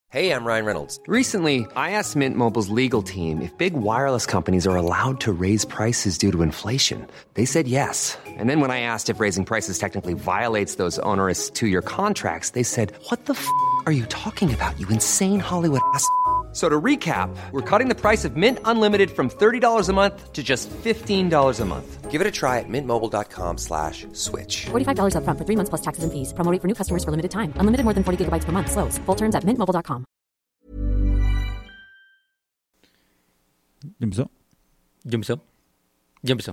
Hey, I'm Ryan Reynolds. Recently, I asked Mint Mobile's legal team if big wireless companies are allowed to raise prices due to inflation. They said yes. And then when I asked if raising prices technically violates those onerous two-year contracts, they said, "What the f*** are you talking about, you insane Hollywood ass?" So to recap, we're cutting the price of Mint Unlimited from $30 a month to just $15 a month. Give it a try at mintmobile.com/switch. $45 up front for 3 months plus taxes and fees. Promo rate for new customers for limited time. Unlimited more than 40 gigabytes per month. Slows full terms at mintmobile.com. ¿Ya empezó? Ya empezó.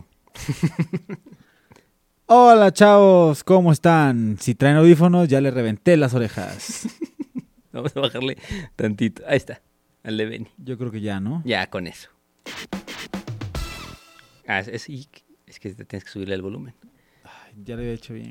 Hola, chavos, ¿cómo están? Si traen audífonos, ya les reventé las orejas. Vamos a bajarle tantito. Ahí está, al de Benny. Yo creo que ya, ¿no? Ya, con eso. Es que tienes que subirle el volumen. Ay, ya lo había hecho bien.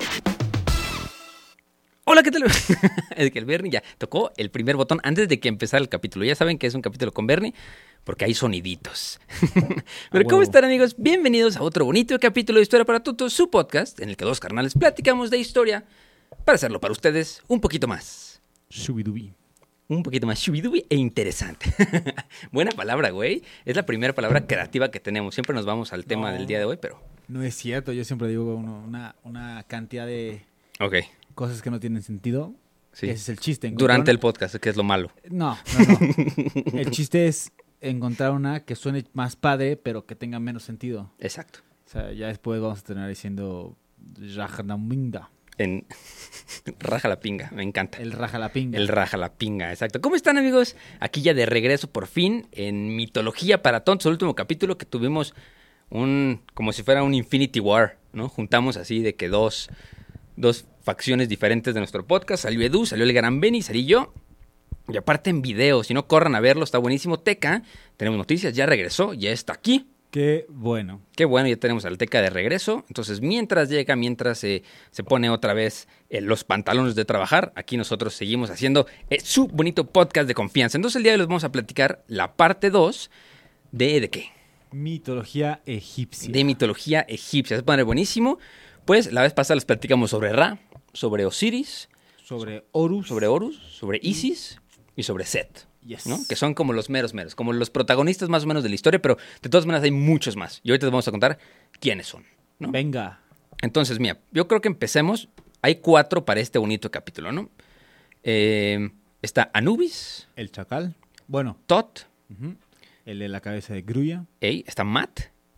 Hola, ¿qué tal? Es que el Bernie ya tocó el primer botón antes de que empezara el capítulo. Ya saben que es un capítulo con Bernie porque hay soniditos. Pero ¿cómo están, amigos? Bienvenidos a otro bonito capítulo de Historia para Tutos, su podcast en el que dos carnales platicamos de historia para hacerlo para ustedes un poquito más. Shubidubi. Un poquito más shubidubi e interesante. Buena palabra, güey. Es la primera palabra creativa que tenemos. Siempre nos vamos al tema del día de hoy, pero... No es cierto, yo siempre digo una cantidad de Ok. cosas que no tienen sentido. Sí. Ese es el chiste. Durante el podcast, que es lo malo. No. El chiste es encontrar una que suene más padre, pero que tenga menos sentido. Exacto. O sea, ya después vamos a terminar diciendo Rajanamingda. En Raja la pinga, me encanta. El Rajalapinga. El Raja la pinga, exacto. ¿Cómo están, amigos? Aquí ya de regreso por fin en Mitología para Tontos, el último capítulo que tuvimos como si fuera un Infinity War, ¿no? Juntamos así de que dos facciones diferentes de nuestro podcast. Salió Edu, salió el gran Benny, salí yo. Y aparte en video, si no corran a verlo, está buenísimo. Teca, tenemos noticias, ya regresó, ya está aquí. Qué bueno. Qué bueno, ya tenemos al Teca de regreso. Entonces, mientras se pone otra vez los pantalones de trabajar, aquí nosotros seguimos haciendo su bonito podcast de confianza. Entonces, el día de hoy les vamos a platicar la parte 2 ¿de qué? Mitología egipcia. De mitología egipcia. Se pone buenísimo. Pues, la vez pasada les platicamos sobre Ra, sobre Osiris, Sobre Horus. sobre Isis y sobre Set. Yes. ¿No? Que son como los meros, como los protagonistas más o menos de la historia, pero de todas maneras hay muchos más. Y ahorita les vamos a contar quiénes son, ¿no? Venga. Entonces, mira, yo creo que empecemos. Hay 4 para este bonito capítulo, ¿no? Está Anubis, El chacal. Bueno. Tot, El de la cabeza de grulla. está Mat,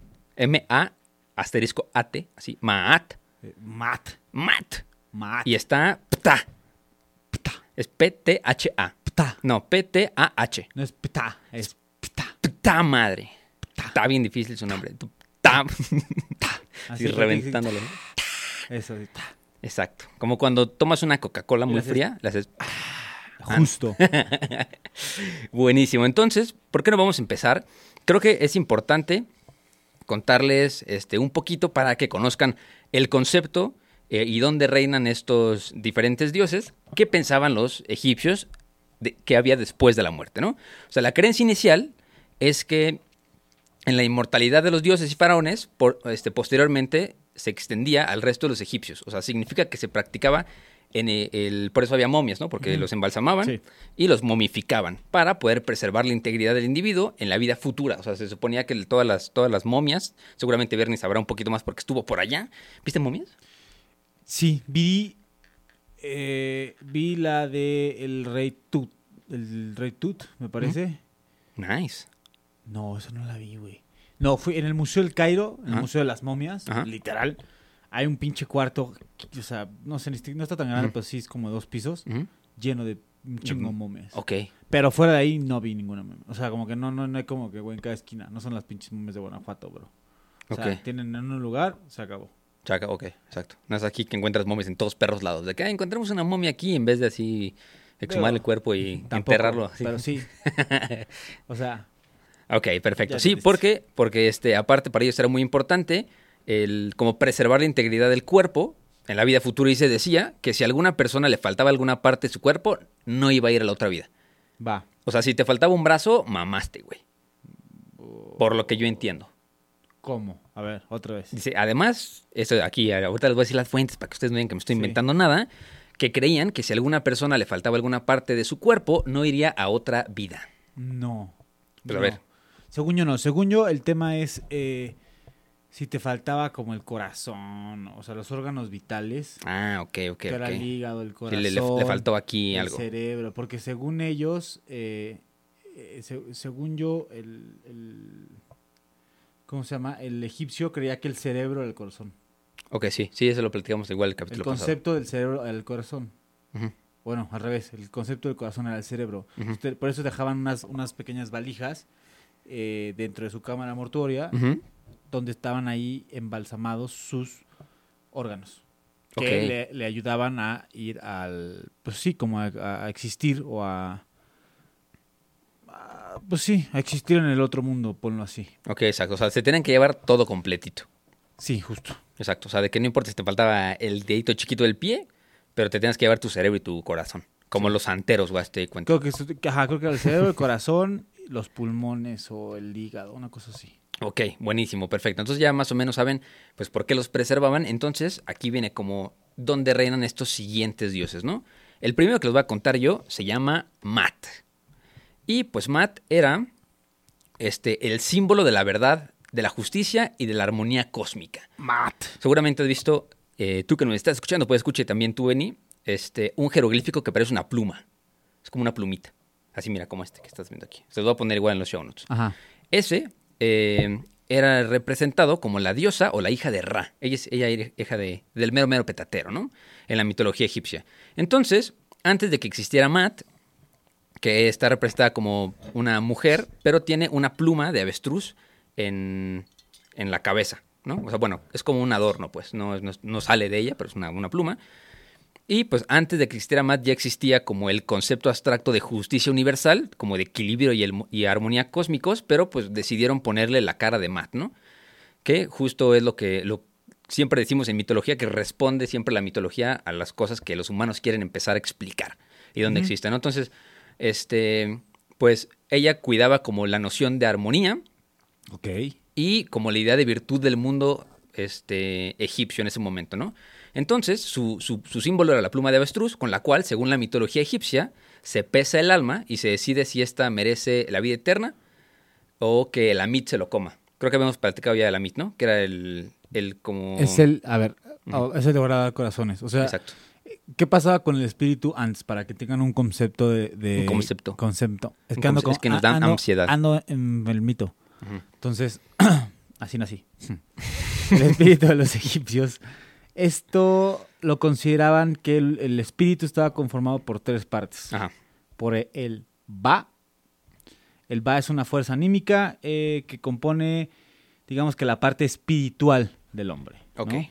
M-A**A*T, así, Maat, Mat. Mat. Y está Ptah. Es P-T-H-A. Ptah. No, P-T-A-H. No es ptah, es ptah. Ptah madre. Está bien difícil su nombre. Ptah. Así Así reventándolo. Eso, sí, ptah. Exacto. Como cuando tomas una Coca-Cola muy Le haces- fría, le haces... Justo. Buenísimo. Entonces, ¿por qué no vamos a empezar? Creo que es importante contarles un poquito para que conozcan el concepto y dónde reinan estos diferentes dioses, qué pensaban los egipcios que había después de la muerte, ¿no? O sea, la creencia inicial es que en la inmortalidad de los dioses y faraones, posteriormente se extendía al resto de los egipcios. O sea, significa que se practicaba por eso había momias, ¿no? Porque los embalsamaban Sí. y los momificaban para poder preservar la integridad del individuo en la vida futura. O sea, se suponía que todas las momias, seguramente Bernie sabrá un poquito más porque estuvo por allá. ¿Viste momias? Sí, vi la de el rey Tut. El rey Tut, me parece. Nice. No, eso no la vi, güey. No, fui en el Museo del Cairo, en el Ajá. Museo de las Momias, Ajá. literal. Hay un pinche cuarto, o sea, no sé, no está tan grande, pero sí es como 2 pisos, Ujú. lleno de un chingo de momias. Ok. Pero fuera de ahí no vi ninguna momia. O sea, como que no hay como que, güey, en cada esquina. No son las pinches momias de Guanajuato, bro. O sea, Ok. tienen en un lugar, se acabó. Chaca, ok, exacto. No es aquí que encuentras momias en todos perros lados. De que encontramos una momia aquí en vez de así exhumar Pero el cuerpo y tampoco, enterrarlo así. Pero sí. O sea, Ok, perfecto. Ya Sí, entendiste. porque aparte para ellos era muy importante como preservar la integridad del cuerpo en la vida futura, y se decía que si a alguna persona le faltaba alguna parte de su cuerpo, no iba a ir a la otra vida. va. O sea, si te faltaba un brazo, mamaste, güey. Por lo que yo entiendo. ¿Cómo? A ver, otra vez. Dice, además, eso aquí, ahorita les voy a decir las fuentes para que ustedes no digan que me estoy Sí. inventando nada, que creían que si a alguna persona le faltaba alguna parte de su cuerpo, no iría a otra vida. No. Pues a no. ver. Según yo no. Según yo el tema es si te faltaba como el corazón, o sea, los órganos vitales. Ah, ok. Que era el hígado, el Sí, corazón. le faltó aquí el algo. cerebro. Porque según ellos, según yo, ¿cómo se llama? El egipcio creía que el cerebro era el corazón. Ok, sí, eso lo platicamos igual el El capítulo concepto del cerebro era el corazón. pasado. Ujú. Bueno, al revés, el concepto del corazón era el cerebro. Ujú. Por eso dejaban unas pequeñas valijas dentro de su cámara mortuoria, Ujú. donde estaban ahí embalsamados sus órganos. Ok. Que le ayudaban a ir al, pues sí, como a existir o pues sí, a existir en el otro mundo, ponlo así. Ok, exacto. O sea, se tienen que llevar todo completito. Sí, justo. Exacto. O sea, de que no importa si te faltaba el dedito chiquito del pie, pero te tienes que llevar tu cerebro y tu corazón. Como los santeros, güey, te cuento. Creo que era el cerebro, el corazón, los pulmones o el hígado, una cosa así. Ok, buenísimo, perfecto. Entonces ya más o menos saben, pues, por qué los preservaban. Entonces, aquí viene como dónde reinan estos siguientes dioses, ¿no? El primero que les voy a contar yo se llama Mat. Y, pues, Mat era el símbolo de la verdad, de la justicia y de la armonía cósmica. Mat. Seguramente has visto, tú que nos estás escuchando, puedes escuchar también tú, Benny, un jeroglífico que parece una pluma. Es como una plumita. Así, mira, como que estás viendo aquí. Se los voy a poner igual en los show notes. Ajá. Ese era representado como la diosa o la hija de Ra. Ella era hija del mero petatero, ¿no? En la mitología egipcia. Entonces, antes de que existiera Mat, que está representada como una mujer, pero tiene una pluma de avestruz en la cabeza, ¿no? O sea, bueno, es como un adorno, pues. No sale de ella, pero es una pluma. Y pues antes de que existiera Mat ya existía como el concepto abstracto de justicia universal, como de equilibrio y armonía cósmicos, pero pues decidieron ponerle la cara de Mat, ¿no? Que justo es lo que siempre decimos en mitología, que responde siempre la mitología a las cosas que los humanos quieren empezar a explicar y dónde existen, ¿no? Entonces, pues ella cuidaba como la noción de armonía Ok. y como la idea de virtud del mundo egipcio en ese momento, ¿no? Entonces, su símbolo era la pluma de avestruz, con la cual, según la mitología egipcia, se pesa el alma y se decide si ésta merece la vida eterna o que el Amit se lo coma. Creo que habíamos platicado ya del Amit, ¿no? Que era el como... Es el, a ver, es el devorador de corazones. O sea, Exacto. ¿qué pasaba con el espíritu antes? Para que tengan un concepto de Un concepto. Es Un que, es que nos da ansiedad. Ando en el mito. Ujú. Entonces, así nací. El espíritu de los egipcios. Esto lo consideraban que el espíritu estaba conformado por tres partes. Ajá. Por el Ba. El Ba es una fuerza anímica que compone, digamos que la parte espiritual del hombre, ¿no? Ok.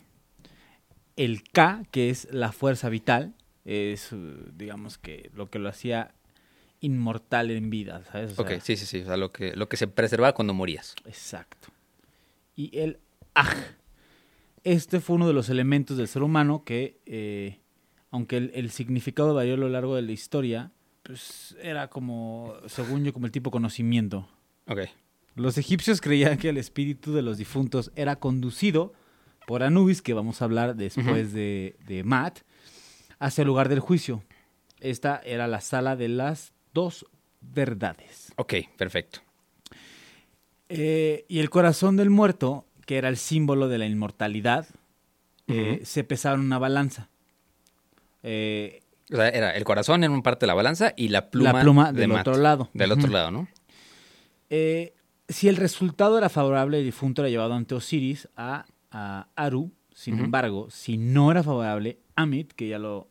El Ka, que es la fuerza vital, es, digamos que lo que lo hacía inmortal en vida, ¿sabes? O sea, Ok, sí. O sea, lo que se preservaba cuando morías. Exacto. Y el Aj. Este fue uno de los elementos del ser humano que, aunque el significado varió a lo largo de la historia, pues era como, según yo, como el tipo conocimiento. Ok. Los egipcios creían que el espíritu de los difuntos era conducido por Anubis, que vamos a hablar después de Mat, hacia el lugar del juicio. Esta era la sala de las dos verdades. Ok, perfecto. Y el corazón del muerto, que era el símbolo de la inmortalidad, se pesaba en una balanza. O sea, era el corazón en una parte de la balanza y la pluma, del de Mat, otro lado. Del otro lado, ¿no? Si el resultado era favorable, el difunto era llevado ante Osiris a Aru. Sin embargo, si no era favorable, Amit, que ya lo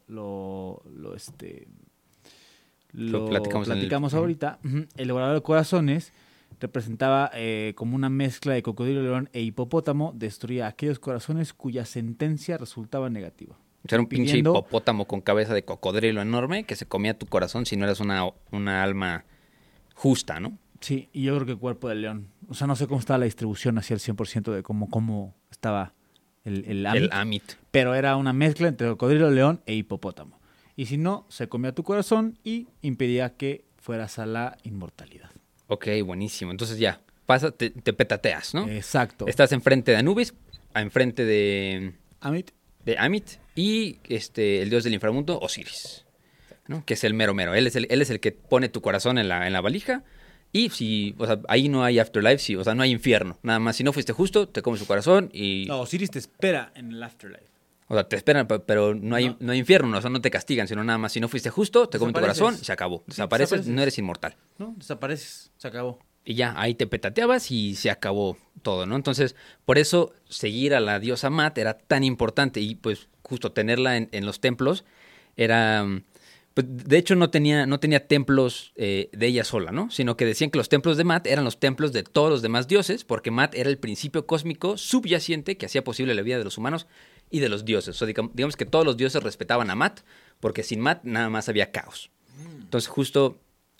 platicamos ahorita, el devorador de corazones representaba como una mezcla de cocodrilo, león e hipopótamo, destruía aquellos corazones cuya sentencia resultaba negativa. O sea, era un pinche Pidiendo- hipopótamo con cabeza de cocodrilo enorme que se comía tu corazón si no eras una alma justa, ¿no? Sí, y yo creo que cuerpo de león. O sea, no sé cómo estaba la distribución hacia el 100% de cómo estaba el Amit, El Amit. pero era una mezcla entre cocodrilo, león e hipopótamo. Y si no, se comía tu corazón y impedía que fueras a la inmortalidad. Ok, buenísimo. Entonces ya, te petateas, ¿no? Exacto. Estás enfrente de Anubis, enfrente de Amit de Amit, y el dios del inframundo, Osiris, ¿no? Que es el mero mero. Él es el que pone tu corazón en la valija. Y si, o sea, ahí no hay afterlife, sí, o sea, no hay infierno. Nada más, si no fuiste justo, te comes su corazón y... No, Osiris te espera en el afterlife. O sea, te esperan, pero no hay infierno, ¿no? O sea, no te castigan, sino nada más, si no fuiste justo, te comen tu corazón y se acabó. Desapareces, no eres inmortal. No, desapareces, se acabó. Y ya, ahí te petateabas y se acabó todo, ¿no? Entonces, por eso seguir a la diosa Mat era tan importante y pues justo tenerla en los templos era... Pues, de hecho, no tenía templos de ella sola, ¿no? Sino que decían que los templos de Mat eran los templos de todos los demás dioses, porque Mat era el principio cósmico subyacente que hacía posible la vida de los humanos y de los dioses. O sea, digamos que todos los dioses respetaban a Mat, porque sin Mat nada más había caos. Entonces, justo,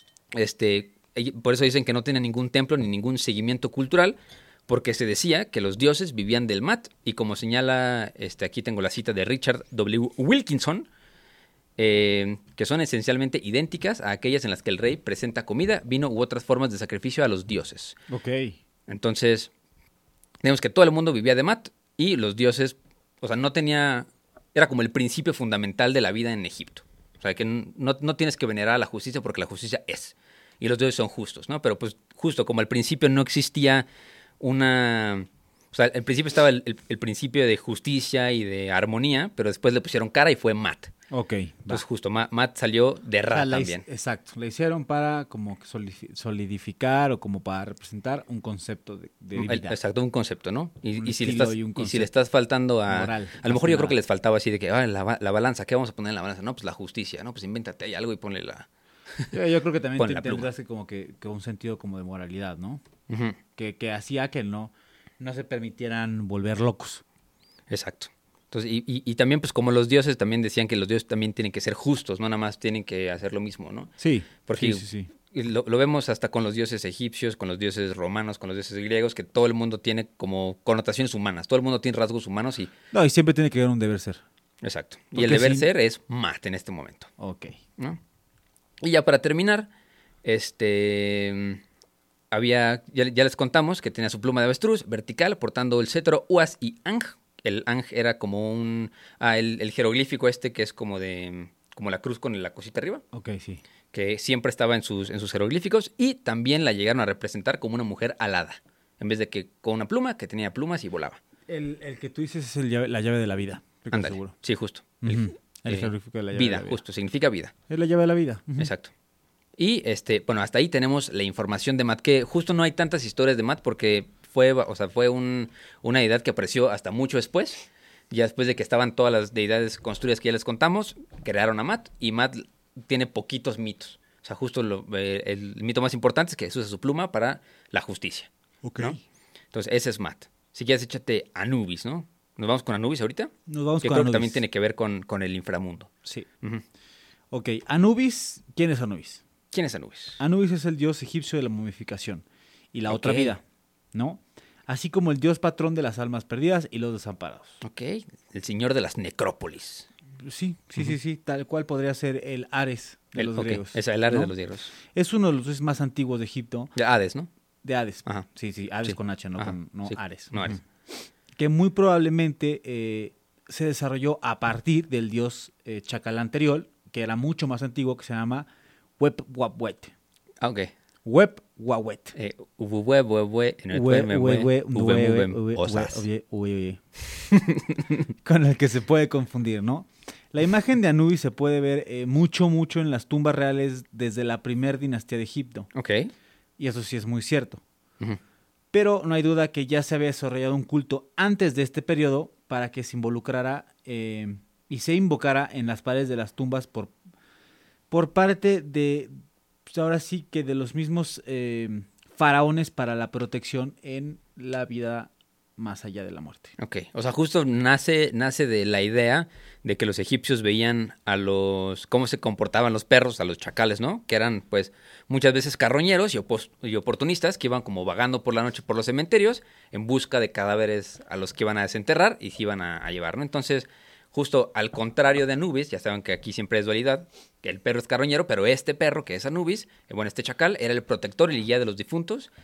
por eso dicen que no tenía ningún templo ni ningún seguimiento cultural, porque se decía que los dioses vivían del Mat, y como señala, aquí tengo la cita de Richard W. Wilkinson, que son esencialmente idénticas a aquellas en las que el rey presenta comida, vino u otras formas de sacrificio a los dioses. Ok. Entonces, digamos que todo el mundo vivía de Mat y los dioses, o sea, era como el principio fundamental de la vida en Egipto. O sea, que no tienes que venerar a la justicia porque la justicia es. Y los dioses son justos, ¿no? Pero pues justo como al principio no existía una... O sea, al principio estaba el principio de justicia y de armonía, pero después le pusieron cara y fue Mat. Ok. Entonces justo, Mat salió de Ra también. Exacto, le hicieron para como que solidificar o como para representar un concepto de divinidad. Exacto, un concepto, ¿no? Y si le y estás faltando a... moral, a lo mejor yo creo que les faltaba así de que, la balanza, ¿qué vamos a poner en la balanza? No, pues la justicia, ¿no? Pues invéntate ahí algo y ponle la... Yo creo que también Ponle la pluma. tendrás como que un sentido como de moralidad, ¿no? Ujú. Que hacía que no se permitieran volver locos. Exacto. Entonces, y también, pues como los dioses también decían que los dioses también tienen que ser justos, no nada más tienen que hacer lo mismo, ¿no? Sí, Porque sí. y lo vemos hasta con los dioses egipcios, con los dioses romanos, con los dioses griegos, que todo el mundo tiene como connotaciones humanas, todo el mundo tiene rasgos humanos y... No, y siempre tiene que haber un deber ser. Exacto. Y Porque el deber sí. ser es Mat en este momento, Ok. ¿no? Y ya para terminar, ya les contamos que tenía su pluma de avestruz vertical, portando el cetro, uas y Ang. El Ang era como el jeroglífico que es como la cruz con la cosita arriba, Ok, sí. que siempre estaba en sus jeroglíficos, y también la llegaron a representar como una mujer alada, en vez de que con una pluma, que tenía plumas y volaba. El que tú dices es la llave de la vida. Estoy Ándale, seguro. sí, justo. Ujú. El jeroglífico de la llave Vida, de la vida. justo, significa vida. Es la llave de la vida. Ujú. Exacto. Y bueno, hasta ahí tenemos la información de Mat, que justo no hay tantas historias de Mat porque fue una deidad que apareció hasta mucho después. Ya después de que estaban todas las deidades construidas que ya les contamos, crearon a Mat, y Mat tiene poquitos mitos. O sea, justo el mito más importante es que usa su pluma para la justicia. Ok. ¿No? Entonces, ese es Mat. Si quieres, échate Anubis, ¿no? ¿Nos vamos con Anubis ahorita? Nos vamos que con creo Anubis. que también tiene que ver con el inframundo. Sí. Ujú. Ok, Anubis. ¿Quién es Anubis? ¿Quién es Anubis? Anubis es el dios egipcio de la momificación y la otra Ok. vida, ¿no? Así como el dios patrón de las almas perdidas y los desamparados. Ok, el señor de las necrópolis. Sí, tal cual podría ser el Ares de los griegos. Es el Ares ¿no? de los griegos. Es uno de los dioses más antiguos de Egipto, De Hades, ¿no? de Hades. Ajá. Sí, Hades Sí. con H, no, Ajá, no sí. Ares. No, Ares. Ujú. Que muy probablemente se desarrolló a partir del dios chacal anterior, que era mucho más antiguo, que se llama Web-Wawet. Ah, ok. Web-Wawet. Con el que se puede confundir, ¿no? La imagen de Anubis se puede ver mucho en las tumbas reales desde la primera dinastía de Egipto. Ok. Y eso sí es muy cierto. Ujú. Pero no hay duda que ya se había desarrollado un culto antes de este periodo para que se involucrara y se invocara en las paredes de las tumbas por parte de, pues ahora sí que de los mismos faraones para la protección en la vida más allá de la muerte. Ok. O sea, justo nace de la idea de que los egipcios veían cómo se comportaban los perros, a los chacales, ¿no? Que eran, pues, muchas veces carroñeros y oportunistas que iban como vagando por la noche por los cementerios en busca de cadáveres a los que iban a desenterrar y se iban a llevar, ¿no? Entonces, justo al contrario de Anubis, ya saben que aquí siempre es dualidad, que el perro es carroñero, pero este perro, que es Anubis, este chacal, era el protector y el guía de los difuntos,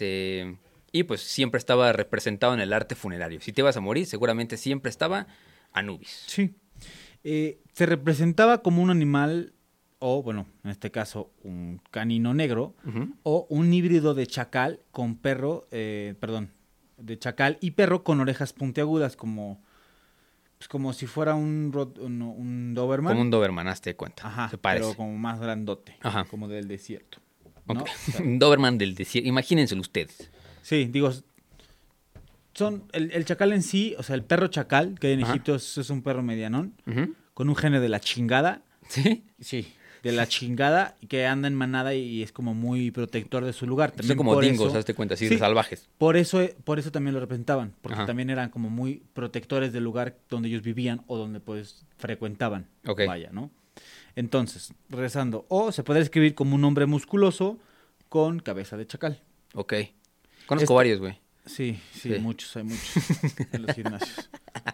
y pues siempre estaba representado en el arte funerario. Si te ibas a morir, seguramente siempre estaba Anubis. Sí. Se representaba como un animal, o bueno, en este caso, un canino negro, o un híbrido de chacal con perro, de chacal y perro con orejas puntiagudas, como si fuera un Doberman. Como un Doberman, hazte de cuenta. Ajá, se parece. pero como más grandote, Ajá. como del desierto. ¿no? Ok. O sea, Un Doberman del desierto. Imagínenselo ustedes. sí, digo, son el chacal en sí, o sea, el perro chacal que hay en Ajá. Egipto es un perro medianón, Ujú. con un genio de la chingada. ¿Sí? Sí, de la chingada, que anda en manada y es como muy protector de su lugar. Son como por dingos, eso- hazte cuenta, así Sí, salvajes. Por eso también lo representaban, porque Ajá. también eran como muy protectores del lugar donde ellos vivían o donde pues frecuentaban. Ok. Vaya, ¿no? Entonces, regresando, o se puede escribir como un hombre musculoso con cabeza de chacal. Ok. Conozco varios, güey. Sí, Sí. muchos, hay muchos en los gimnasios.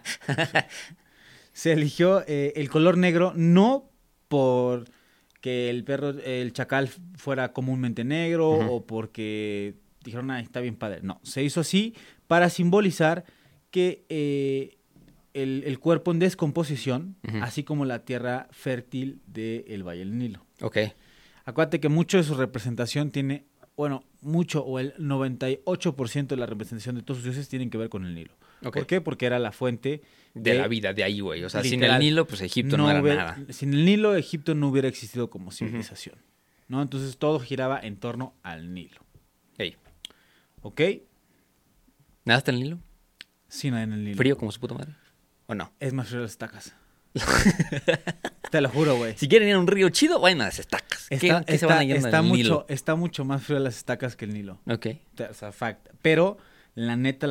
Se eligió el color negro no por que el chacal fuera comúnmente negro o porque dijeron, está bien padre. No, se hizo así para simbolizar que el cuerpo en descomposición, así como la tierra fértil del Valle del Nilo. Ok. Acuérdate que mucho de su representación tiene, bueno, mucho o el 98% de la representación de todos sus dioses tienen que ver con el Nilo. Ok. ¿Por qué? Porque era la fuente De la vida de ahí, güey. O sea, sin el literal. Nilo, pues Egipto no era hubiera- nada. Sin el Nilo, Egipto no hubiera existido como civilización. ¿No? Entonces todo giraba en torno al Nilo. Ey. ¿Ok? ¿Nadaste en el Nilo? Sí, no en el Nilo. ¿Frío como su puta madre? ¿O no? Es más frío las estacas. Te lo juro, güey. Si quieren ir a un río chido, vayan a las estacas. ¿Qué se van a llenar del Nilo? Está mucho más frío las estacas que el Nilo. Ok. O sea, fact. Pero la neta,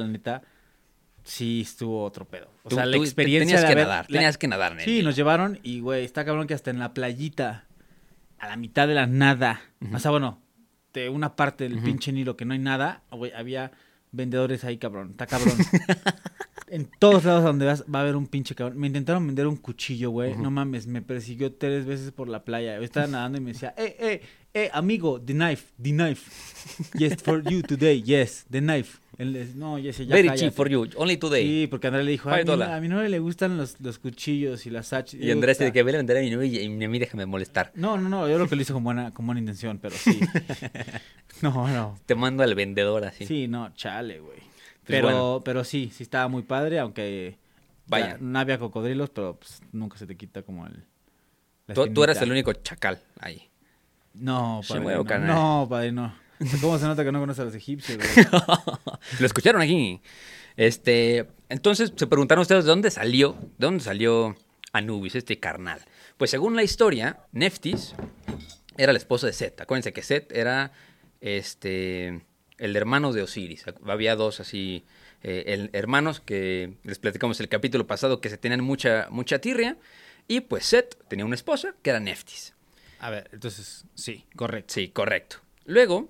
sí estuvo otro pedo. O sea, la experiencia Tenías de que haber- nadar. la- Tenías que nadar en el Sí, Nilo. nos llevaron y, güey, está cabrón que hasta en la playita, a la mitad de la nada, o sea, bueno, de una parte del pinche Nilo que no hay nada, güey, había vendedores ahí, cabrón, está cabrón. En todos lados donde vas va a haber un pinche cabrón. Me intentaron vender un cuchillo, güey, no mames, me persiguió 3 veces por la playa. Yo estaba nadando y me decía, amigo, the knife. Yes, for you today, yes, the knife. No, ya sé, ya Very cállate. cheap for you. Only today. Sí, porque Andrés le dijo, $5. a mi novia le gustan los cuchillos y las hachas. Y Andrés de que voy a vender a mi novia y a mí déjame molestar. No, yo lo que lo hice con buena intención, pero sí. No. Te mando al vendedor así. Sí, no, chale, güey. Pues Pero sí estaba muy padre, aunque Vaya. no había cocodrilos, pero pues, nunca se te quita como la Tú eras espinita. el único chacal ahí. No, Sí, padre, güey, no. carnal. No, padre, no. ¿Cómo se nota que no conoces a los egipcios, güey? Lo escucharon aquí. Entonces se preguntaron ustedes de dónde salió Anubis, este carnal. Pues según la historia, Neftis era el esposo de Set. Acuérdense que Set era el hermano de Osiris. Había dos así hermanos que les platicamos el capítulo pasado que se tenían mucha tirria. Y pues Set tenía una esposa que era Neftis. A ver, entonces, sí, correcto. Sí, correcto. Luego,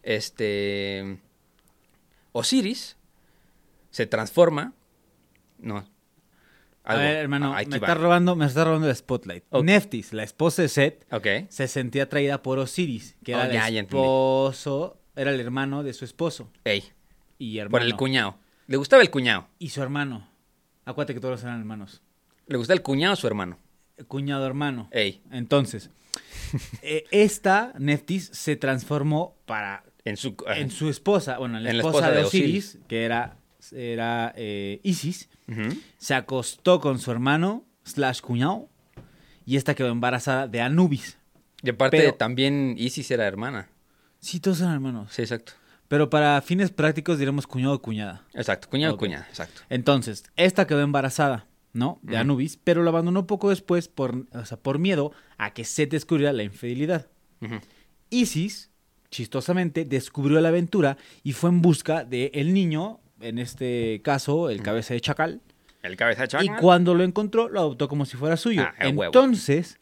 Osiris se transforma. No. A ver, hermano, Aquí me va. está robando el spotlight. Ok. Neftis, la esposa de Set, Ok. se sentía atraída por Osiris, que Oh, era ya el entendí. esposo, era el hermano de su esposo. Ey, Y hermano. por el cuñado. Le gustaba el cuñado. Y su hermano. Acuérdate que todos eran hermanos. Le gustaba el cuñado a su hermano. Cuñado hermano. Ey, Entonces, esta Neftis se transformó en su esposa, bueno, en la esposa de Osiris, que era Isis, Ujú. se acostó con su hermano / cuñado y esta quedó embarazada de Anubis. Y aparte Pero- también Isis era hermana. Sí, todos eran hermanos. Sí, exacto. Pero para fines prácticos diremos cuñado o cuñada. Exacto, cuñado Ok. cuñada, exacto. Entonces, esta quedó embarazada, ¿no? De Anubis, pero la abandonó poco después por miedo a que Set descubriera la infidelidad. Ujú. Isis, chistosamente, descubrió la aventura y fue en busca del niño, en este caso, el cabeza de chacal. El cabeza de Y chacal. cuando lo encontró, lo adoptó como si fuera suyo. Ah, a huevo. Entonces,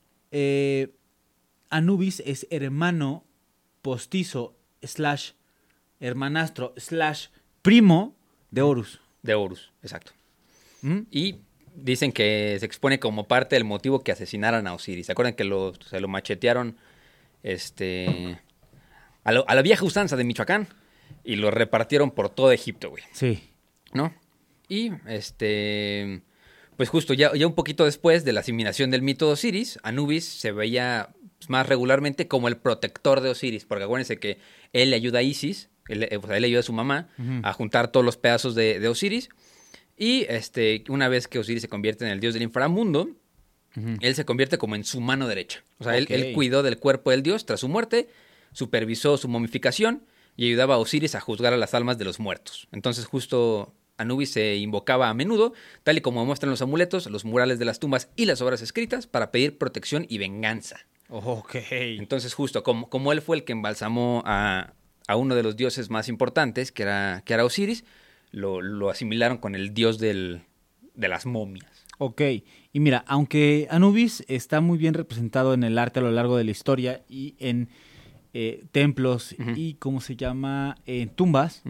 Anubis es hermano postizo / hermanastro / primo de Horus. De Horus, exacto. ¿Mm? Y dicen que se expone como parte del motivo que asesinaran a Osiris. ¿Se acuerdan que se lo machetearon a la vieja usanza de Michoacán? Y lo repartieron por todo Egipto, güey. Sí. ¿No? Y pues justo ya un poquito después de la asimilación del mito de Osiris, Anubis se veía más regularmente como el protector de Osiris, porque acuérdense que él le ayuda a Isis, él le ayuda a su mamá a juntar todos los pedazos de Osiris, y una vez que Osiris se convierte en el dios del inframundo, él se convierte como en su mano derecha. O sea, él cuidó del cuerpo del dios tras su muerte, supervisó su momificación y ayudaba a Osiris a juzgar a las almas de los muertos. Entonces justo Anubis se invocaba a menudo, tal y como muestran los amuletos, los murales de las tumbas y las obras escritas, para pedir protección y venganza. Ok. Entonces justo como él fue el que embalsamó a uno de los dioses más importantes, que era Osiris, lo asimilaron con el dios de las momias. Ok, y mira, aunque Anubis está muy bien representado en el arte a lo largo de la historia y en templos y, ¿cómo se llama?, en tumbas,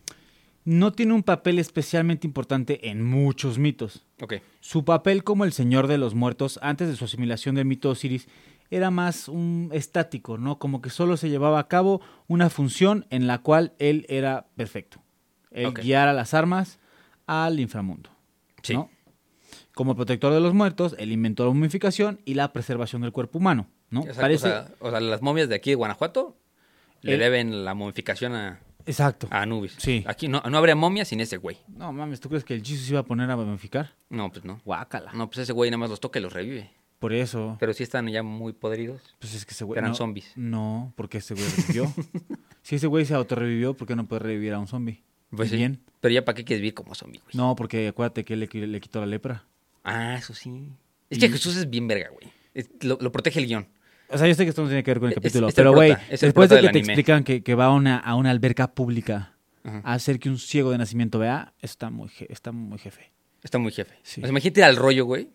no tiene un papel especialmente importante en muchos mitos. Okay. Su papel como el señor de los muertos, antes de su asimilación del mito de Osiris, era más estático, ¿no? Como que solo se llevaba a cabo una función en la cual él era perfecto. El guiar a las armas al inframundo, sí. ¿no? Como protector de los muertos, él inventó la momificación y la preservación del cuerpo humano, ¿no? Exacto, Parece... o sea, las momias de aquí de Guanajuato le deben la momificación a Anubis. Sí. Aquí no habría momia sin ese güey. No mames, ¿tú crees que el Jesus iba a poner a momificar? No, pues no. Guácala. No, pues ese güey nada más los toca y los revive. Por eso. Pero sí están ya muy podridos. Pues es que ese güey... Eran zombies. No, porque ese güey revivió. Si ese güey se autorrevivió, ¿por qué no puede revivir a un zombie? Pues sí. Bien. Pero ya para qué quieres vivir como zombie, güey. No, porque acuérdate que él le quitó la lepra. Ah, eso sí. Es que Jesús es bien verga, güey. Lo protege el guión. O sea, yo sé que esto no tiene que ver con el capítulo, es el pero prota, güey, es el después prota de que del te anime. explican que va a una alberca pública Ajá. a hacer que un ciego de nacimiento vea, está muy jefe. Está muy jefe. Sí. O sea, imagínate al rollo, güey.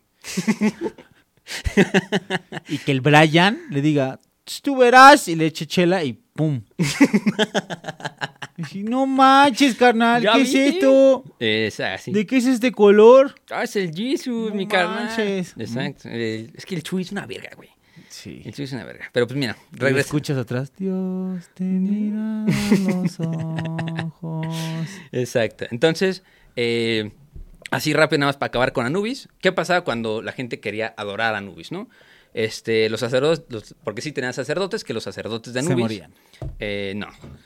Y que el Brian le diga, tú verás, y le eche chela y ¡pum! Y dice, no manches, carnal, ¿Ya ¿qué viste? es esto? Es así. ¿De qué es este color? Ah, es el Jesus, No mi carnal. manches. Exacto. Es que el Chuy es una verga, güey. Sí. El Chuy es una verga. Pero pues mira, Y regresa. escuchas atrás, Dios te mira los ojos. Exacto. Entonces, así rápido nada más para acabar con Anubis. ¿Qué pasaba cuando la gente quería adorar a Anubis, no? Los sacerdotes, porque sí tenían sacerdotes, que los sacerdotes de Anubis... Se morían. No.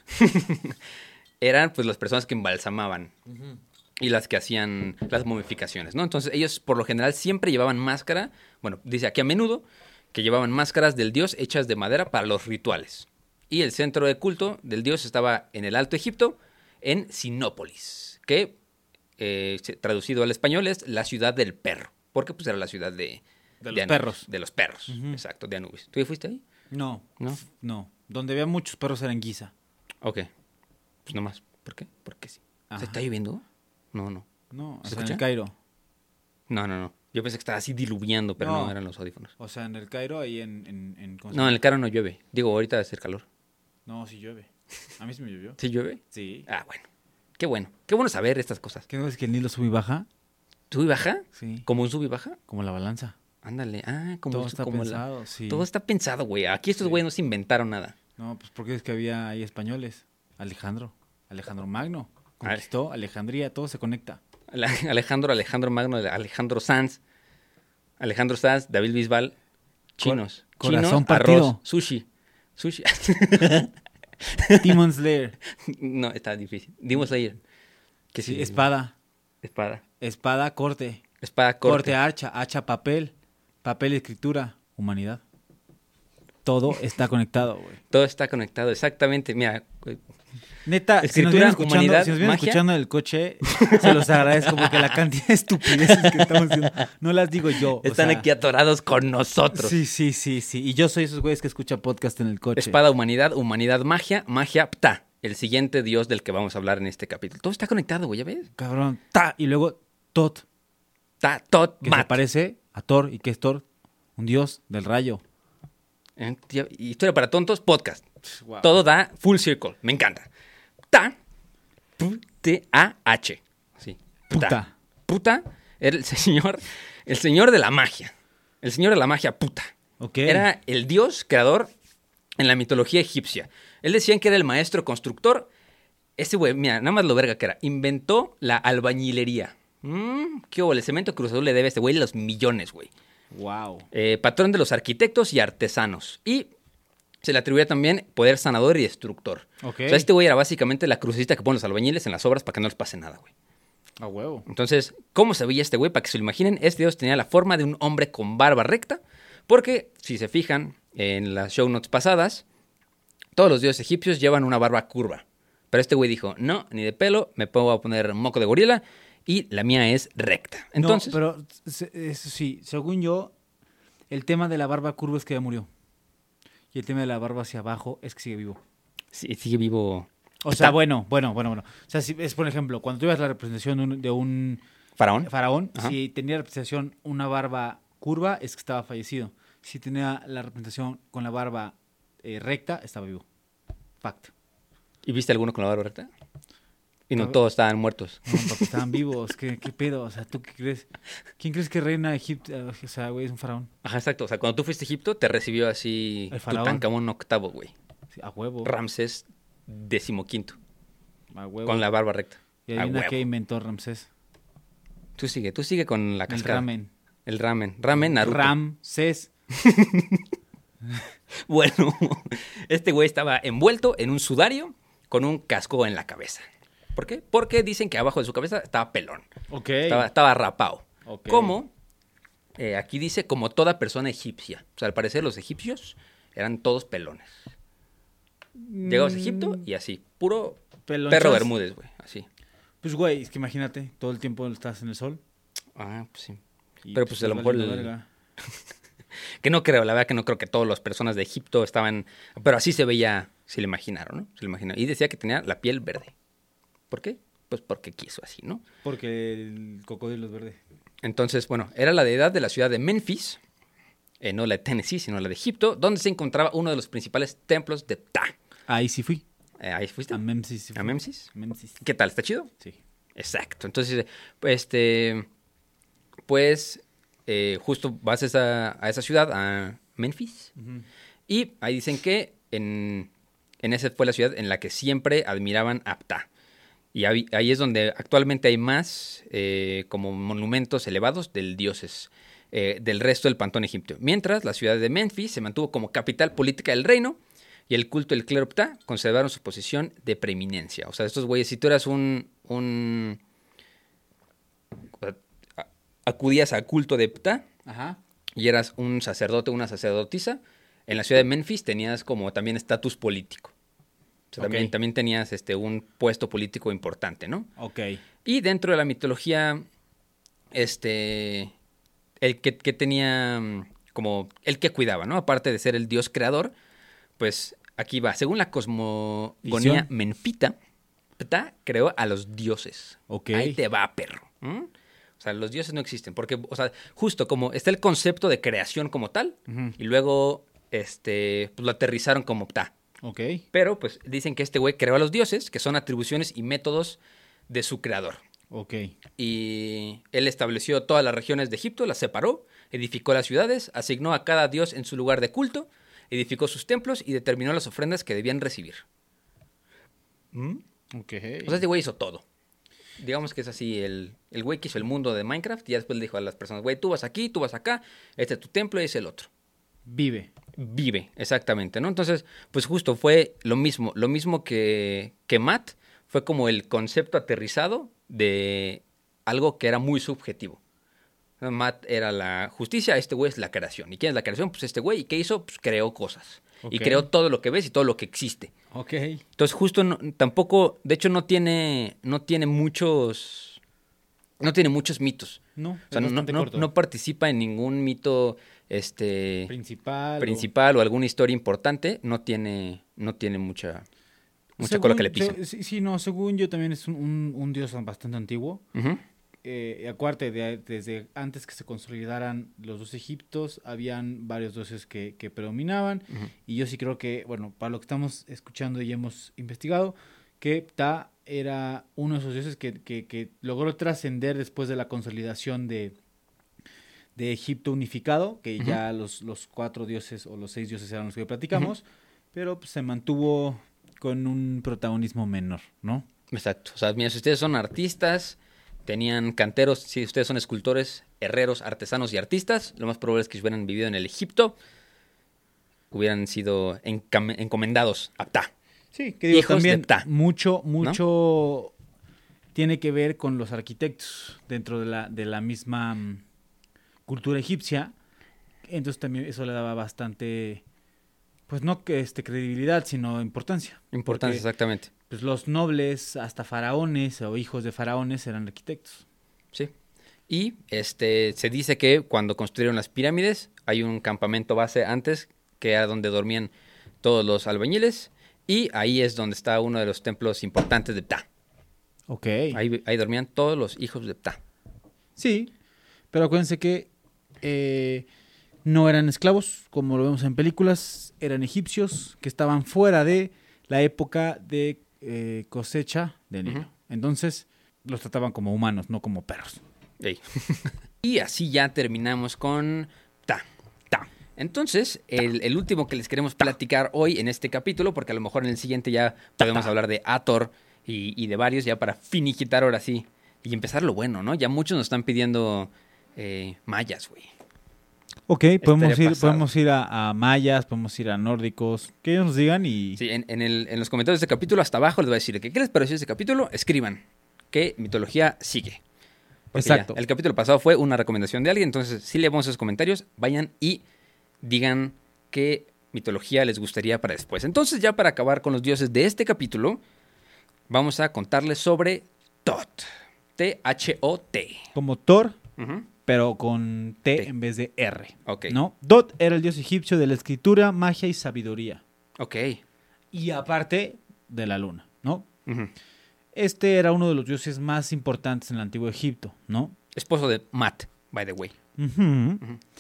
Eran pues las personas que embalsamaban y las que hacían las momificaciones, ¿no? Entonces ellos por lo general siempre llevaban máscara, bueno, dice aquí a menudo, que llevaban máscaras del dios hechas de madera para los rituales. Y el centro de culto del dios estaba en el Alto Egipto, en Sinópolis, que traducido al español es la ciudad del perro, porque pues era la ciudad de los Anubis, perros. de los perros, exacto, de Anubis. ¿Tú ya fuiste ahí? No. ¿No? Donde había muchos perros era en Giza. Ok, pues nomás. ¿Por qué? Porque sí. Ajá. ¿Se está lloviendo? No. No, ¿Se o sea, en escucha? el Cairo. No. Yo pensé que estaba así diluviando, pero no, eran los audífonos. O sea, en el Cairo, ahí ¿cómo se No, llama? en el carro no llueve. Digo, ahorita debe ser calor. No, sí llueve. A mí sí me llovió. ¿Sí llueve? Sí. Ah, bueno. Qué bueno. Qué bueno saber estas cosas. ¿Qué no es que el Nilo sube y baja? ¿Sube y baja? Sí. ¿Como un sube y baja? Como la balanza. Ándale. Ah, como Todo está como pensado, sí. Todo está pensado, güey. Aquí estos Sí. güeyes no se inventaron nada. No, pues porque es que había ahí españoles. Alejandro Magno. Conquistó Alejandría, todo se conecta. Alejandro Magno, Alejandro Sanz, David Bisbal, chinos. Corazón Chinos, partido. arroz, sushi. Demon Slayer. No, está difícil. Dimos ayer. ¿Qué Sí, sigue? espada, corte. Espada, corte. Hacha, papel, escritura, humanidad. Todo está conectado, güey. Todo está conectado, exactamente. Mira, güey, Neta, si nos Escritura, vienen escuchando, humanidad, si nos vienen magia. escuchando en el coche, se los agradezco porque la cantidad de estupideces que estamos haciendo no las digo yo. están aquí atorados con nosotros. Sí. Y yo soy esos güeyes que escuchan podcast en el coche. Espada, humanidad, magia, Ptah, el siguiente dios del que vamos a hablar en este capítulo. Todo está conectado, güey, ¿ya ves? Cabrón. Y luego Tot, Ptah, Tot, que se Mat. parece a Thor. ¿Y qué es Thor? Un dios del rayo. Historia para tontos, podcast. Wow. Todo da full circle, me encanta. Ptah, T-A-H. Sí. Puta. Puta era el señor de la magia. El señor de la magia, Puta. Ok. Era el dios creador en la mitología egipcia. Él decían que era el maestro constructor. Ese güey, mira, nada más lo verga que era. Inventó la albañilería. ¿Qué hubo? El cemento Cruz Azul le debe a este güey los millones, güey. Wow. Patrón de los arquitectos y artesanos. Y se le atribuía también poder sanador y destructor. Ok. O sea, este güey era básicamente la crucecita que ponen los albañiles en las obras para que no les pase nada, güey. A huevo. Entonces, ¿cómo se veía este güey? Para que se lo imaginen, este dios tenía la forma de un hombre con barba recta, porque, si se fijan en las show notes pasadas, todos los dioses egipcios llevan una barba curva. Pero este güey dijo, no, ni de pelo, me pongo a poner moco de gorila, y la mía es recta. Entonces, No, pero eso sí, según yo, el tema de la barba curva es que ya murió. Y el tema de la barba hacia abajo es que sigue vivo. sí, sigue vivo. O sea, bueno. O sea, si es, por ejemplo, cuando tú ves la representación de un ¿Faraón? Ajá. si tenía representación una barba curva, es que estaba fallecido. Si tenía la representación con la barba recta, estaba vivo. Fact. ¿Y viste alguno con la barba recta? Y no No. todos estaban muertos. No, porque estaban vivos. ¿Qué pedo? O sea, ¿tú qué crees? ¿Quién crees que reina de Egipto? O sea, güey, es un faraón. Ajá, exacto. O sea, cuando tú fuiste a Egipto, te recibió así El faraón. Tutankamón VIII, güey. Sí, a huevo. Ramsés XV, A huevo. con la barba recta. Y A adivina huevo. qué inventó Ramsés. Tú sigue con la El cascada. ramen. El ramen. Ramen Naruto. Ramsés. Bueno, este güey estaba envuelto en un sudario con un casco en la cabeza. ¿Por qué? Porque dicen que abajo de su cabeza estaba pelón. Ok. Estaba rapado. Ok. Como, aquí dice, como toda persona egipcia. O sea, al parecer los egipcios eran todos pelones. Llegabas a Egipto y así, puro Pelonchas. perro Bermúdez, güey, así. Pues, güey, es que imagínate, todo el tiempo estás en el sol. Ah, pues sí. Y, Pero pues a lo mejor valiendo el- verga. Que no creo, la verdad que no creo que todas las personas de Egipto estaban... Pero así se veía, se le imaginaron, ¿no? Se le imaginaron. Y decía que tenía la piel verde. ¿Por qué? Pues porque quiso así, ¿no? Porque el cocodrilo es verde. Entonces, bueno, era la deidad de la ciudad de Memphis, no la de Tennessee, sino la de Egipto, donde se encontraba uno de los principales templos de Ptah. Ahí sí fui. ¿Ahí fuiste? A Memphis. Sí fui. ¿A Memphis? Memphis. ¿Qué tal? ¿Está chido? Sí. Exacto. Entonces, pues, justo vas a esa ciudad, a Memphis, y ahí dicen que en esa fue la ciudad en la que siempre admiraban a Ptah. Y ahí es donde actualmente hay más como monumentos elevados del dioses del resto del panteón egipcio. Mientras la ciudad de Memphis se mantuvo como capital política del reino y el culto del clero Ptah conservaron su posición de preeminencia. O sea, estos güeyes, si tú eras acudías al culto de Ptah Ajá. y eras un sacerdote o una sacerdotisa, en la ciudad de Memphis tenías como también estatus político. O sea, Ok. también tenías un puesto político importante, ¿no? Ok. Y dentro de la mitología, el que tenía como el que cuidaba, ¿no? Aparte de ser el dios creador, pues aquí va. Según la cosmogonía Visión. menfita, Ptah creó a los dioses. Ok. Ahí te va, perro. O sea, los dioses no existen. Porque, o sea, justo como está el concepto de creación como tal, y luego pues lo aterrizaron como Ptah. Ok. Pero, pues, dicen que este güey creó a los dioses, que son atribuciones y métodos de su creador. Ok. Y él estableció todas las regiones de Egipto, las separó, edificó las ciudades, asignó a cada dios en su lugar de culto, edificó sus templos y determinó las ofrendas que debían recibir. Ok. O sea, este güey hizo todo. Digamos que es así, el güey que hizo el mundo de Minecraft y ya después le dijo a las personas, güey, tú vas aquí, tú vas acá, este es tu templo y es el otro. Vive. Vive, exactamente, ¿no? Entonces, pues justo fue lo mismo que Matt, fue como el concepto aterrizado de algo que era muy subjetivo. Matt era la justicia, este güey es la creación. ¿Y quién es la creación? Pues este güey. ¿Y qué hizo? Pues creó cosas. Y Ok. creó todo lo que ves y todo lo que existe. Ok. Entonces, justo tampoco, de hecho, no tiene muchos mitos. No, O sea, es bastante corto. no participa en ningún mito Principal. o alguna historia importante. No tiene mucha Según- cola que le pisen. Sí, no, según yo también es un dios bastante antiguo. Ujú. Acuérdate, desde antes que se consolidaran los dos Egiptos, habían varios dioses que predominaban. Y yo sí creo que, bueno, para lo que estamos escuchando y hemos investigado, que Ptah era uno de esos dioses que logró trascender después de la consolidación de Egipto unificado, que ya los 4 dioses o los 6 dioses eran los que platicamos, pero pues, se mantuvo con un protagonismo menor, ¿no? Exacto. O sea, mira, si ustedes son artistas, tenían canteros. Si ustedes son escultores, herreros, artesanos y artistas, lo más probable es que hubieran vivido en el Egipto. Hubieran sido encomendados a Ptah. Sí, que digo, Hijos también de Ptah, mucho tiene que ver con los arquitectos dentro de la misma cultura egipcia. Entonces también eso le daba bastante, pues no credibilidad, sino importancia. Importancia, Porque, exactamente. pues los nobles, hasta faraones o hijos de faraones eran arquitectos. Sí. Y se dice que cuando construyeron las pirámides, hay un campamento base antes, que era donde dormían todos los albañiles, y ahí es donde está uno de los templos importantes de Ptah. Ok. Ahí dormían todos los hijos de Ptah. Sí, pero acuérdense que no eran esclavos, como lo vemos en películas, eran egipcios que estaban fuera de la época de cosecha del Nilo. Entonces los trataban como humanos, no como perros. Ey. Y así ya terminamos con Ptah. Entonces, el último que les queremos platicar hoy en este capítulo, porque a lo mejor en el siguiente ya podemos hablar de Hathor y de varios, ya para finiquitar ahora sí y empezar lo bueno, ¿no? Ya muchos nos están pidiendo mayas, güey. Ok, podemos ir a mayas, podemos ir a nórdicos, que ellos nos digan y... Sí, en los comentarios de este capítulo hasta abajo les voy a decir que qué les pareció este capítulo, escriban qué mitología sigue. Porque Exacto. Ya, el capítulo pasado fue una recomendación de alguien, entonces si leemos esos comentarios, vayan y digan qué mitología les gustaría para después. Entonces ya para acabar con los dioses de este capítulo, vamos a contarles sobre Thoth. T-H-O-T. Como Thor, Ujú. pero con T T. en vez de R. Ok. ¿No? Thoth era el dios egipcio de la escritura, magia y sabiduría. Ok. Y aparte de la luna, ¿no? Ujú. Este era uno de los dioses más importantes en el antiguo Egipto, ¿no? Esposo de Matt, by the way. Ujú.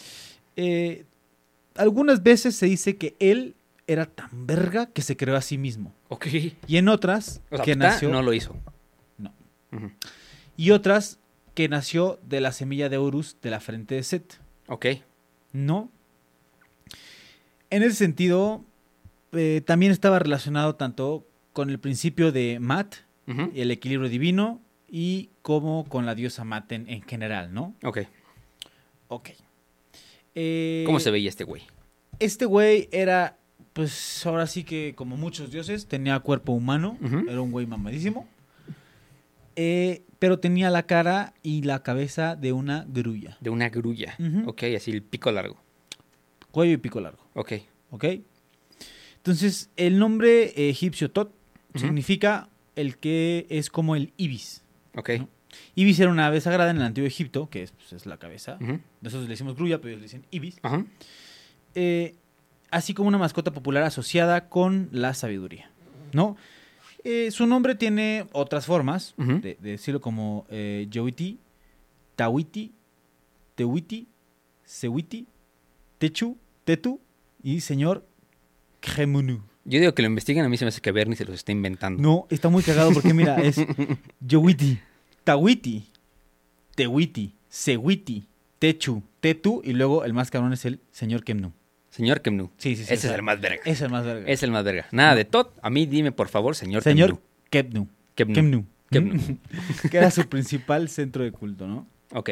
Algunas veces se dice que él era tan verga que se creó a sí mismo. Ok. Y en otras O sea, que Ptah nació... no lo hizo. No. Ujú. Y otras que nació de la semilla de Horus de la frente de Set. Ok. No. En ese sentido, también estaba relacionado tanto con el principio de Mat, Ujú. el equilibrio divino, y como con la diosa Mat en general, ¿no? Ok. Ok. ¿Cómo se veía este güey? Este güey era, pues ahora sí que como muchos dioses, tenía cuerpo humano, Ujú. era un güey mamadísimo, pero tenía la cara y la cabeza de una grulla. De una grulla. Ujú. Ok, así el pico largo. Cuello y pico largo, Ok. ¿ok? Entonces, el nombre egipcio Thoth Ujú. significa el que es como el ibis. Ok. ¿No? Ibis era una ave sagrada en el antiguo Egipto, que es la cabeza. Ujú. Nosotros le decimos grulla, pero ellos le dicen ibis. Ajá. Así como una mascota popular asociada con la sabiduría, ¿no? Su nombre tiene otras formas Ujú. de decirlo, como Yowiti, Tawiti, Tewiti, Sewiti, Techu, Tetu y señor Khemunu. Yo digo que lo investiguen, a mí se me hace que Bernie se los está inventando. No, está muy cagado porque mira, es Yowiti, Tawiti, Tewiti, Sewiti, Techu, Tetu y luego el más cabrón es el señor Khemnu. Señor Kemnu. Sí, sí, sí. Ese o sea, es el más verga. Es el más verga. Es el más verga. Nada de Thoth. A mí dime, por favor, señor Señor Kemnu. Khemnu. Khemnu. Khemnu. Khemnu. Que era su principal centro de culto, ¿no? Ok.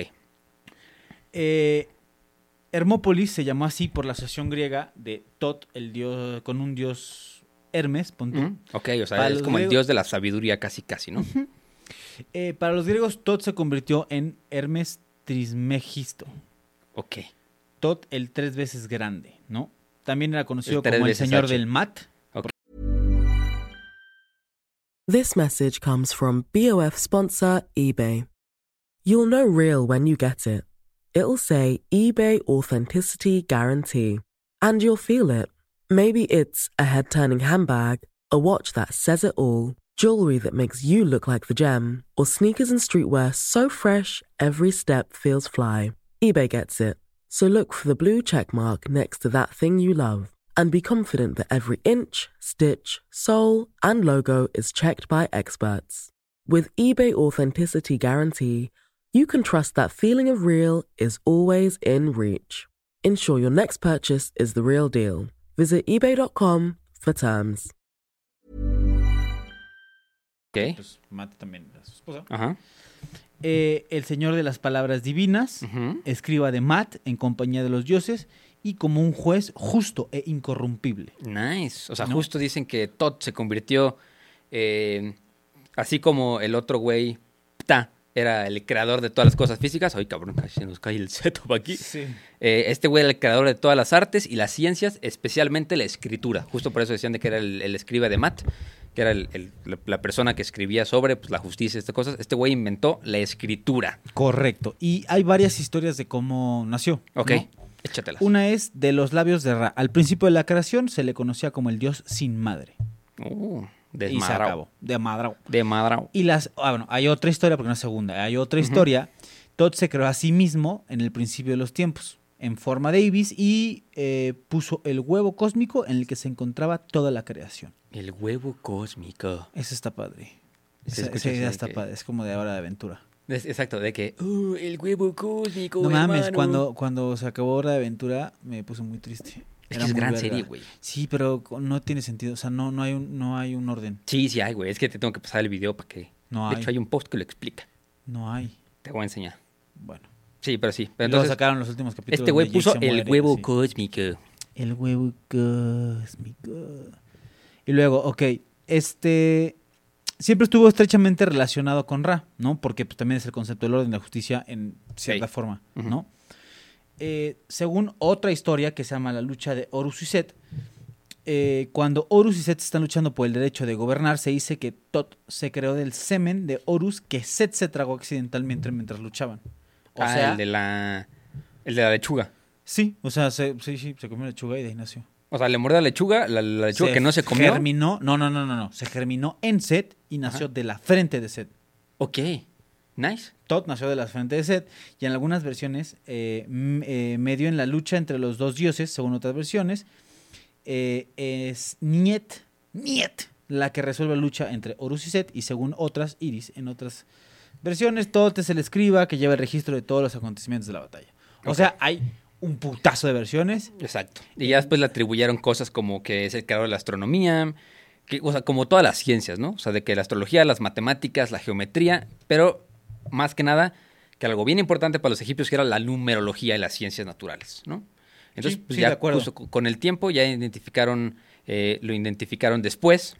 Hermópolis se llamó así por la asociación griega de Thoth, el dios, con un dios Hermes, pon tú. Ujú. Ok, o sea, Para es los como el griegos- dios de la sabiduría casi, ¿no? Para los griegos, Thoth se convirtió en Hermes Trismegisto. Ok. Thoth, el 3 veces grande, ¿no? También era conocido El tres como el veces señor H. del Mat. This message comes from BOF sponsor eBay. You'll know real when you get it. It'll say eBay Authenticity Guarantee. And you'll feel it. Maybe it's a head-turning handbag, a watch that says it all, jewelry that makes you look like the gem, or sneakers and streetwear so fresh every step feels fly. eBay gets it. So look for the blue check mark next to that thing you love. And be confident that every inch, stitch, sole, and logo is checked by experts. With eBay Authenticity Guarantee, you can trust that feeling of real is always in reach. Ensure your next purchase is the real deal. Visit ebay.com for terms. Ok. Pues Mat también era su esposa. Ajá. el señor de las palabras divinas, escriba de Maat en compañía de los dioses y como un juez justo e incorrumpible. Nice. O sea, ¿No? justo dicen que Todd se convirtió, así como el otro güey, Ptah, era el creador de todas las cosas físicas. Ay, cabrón, casi se nos cae el setup aquí. Sí. Este güey era el creador de todas las artes y las ciencias, especialmente la escritura. Justo por eso decían de que era el escriba de Maat, que era la persona que escribía sobre pues, la justicia y estas cosas. Este güey inventó la escritura. Correcto. Y hay varias historias de cómo nació. Ok, ¿no? échatelas. Una es de los labios de Ra. Al principio de la creación se le conocía como el dios sin madre. Y se Desmadrao. acabó. De Madrao. Desmadrao. Y bueno, hay otra historia, porque no es segunda. Hay otra historia. Todd se creó a sí mismo en el principio de los tiempos, en forma de ibis, y puso el huevo cósmico en el que se encontraba toda la creación. El huevo cósmico. Eso está padre. Se Esa escucha idea así está de que- padre. Es como de Hora de Aventura. Exacto, de que, el huevo cósmico, No mames, hermano". cuando se acabó Hora de Aventura me puse muy triste. Es Era que es muy gran verga. serie, güey. Sí, pero no tiene sentido. O sea, no hay un orden. Sí, sí hay, güey. Es que te tengo que pasar el video para que... No De hay. hecho, hay un post que lo explica. No hay. Te voy a enseñar. Bueno. Sí, pero sí. Pero Y luego entonces, sacaron los últimos capítulos. este güey donde puso Jake se el muere, huevo así. cósmico. El huevo cósmico. Y luego, ok, siempre estuvo estrechamente relacionado con Ra, ¿no? Porque pues, también es el concepto del orden de la justicia en cierta Sí. forma, Ujú. ¿no? Según otra historia que se llama la lucha de Horus y Set, cuando Horus y Set están luchando por el derecho de gobernar, se dice que Tot se creó del semen de Horus que Set se tragó accidentalmente mientras luchaban. O sea, el de la lechuga. sí, o sea, se comió lechuga y de ahí nació. O sea, le mordió la lechuga, la lechuga que no se comió. Germinó, no. Se germinó en Set y nació de la frente de Set. Ok, nice. Tot nació de la frente de Set y en algunas versiones medio en la lucha entre los dos dioses, según otras versiones, es Niet la que resuelve la lucha entre Horus y Set y según otras Iris en otras versiones, Tot es el escriba que lleva el registro de todos los acontecimientos de la batalla. O Ok. sea, hay un putazo de versiones. Exacto. Y ya después le atribuyeron cosas como que es el creador de la astronomía, o sea, como todas las ciencias, ¿no? O sea, de que la astrología, las matemáticas, la geometría, pero más que nada, que algo bien importante para los egipcios que era la numerología y las ciencias naturales, ¿no? Entonces, Sí, pues sí, ya de acuerdo. justo con el tiempo ya lo identificaron después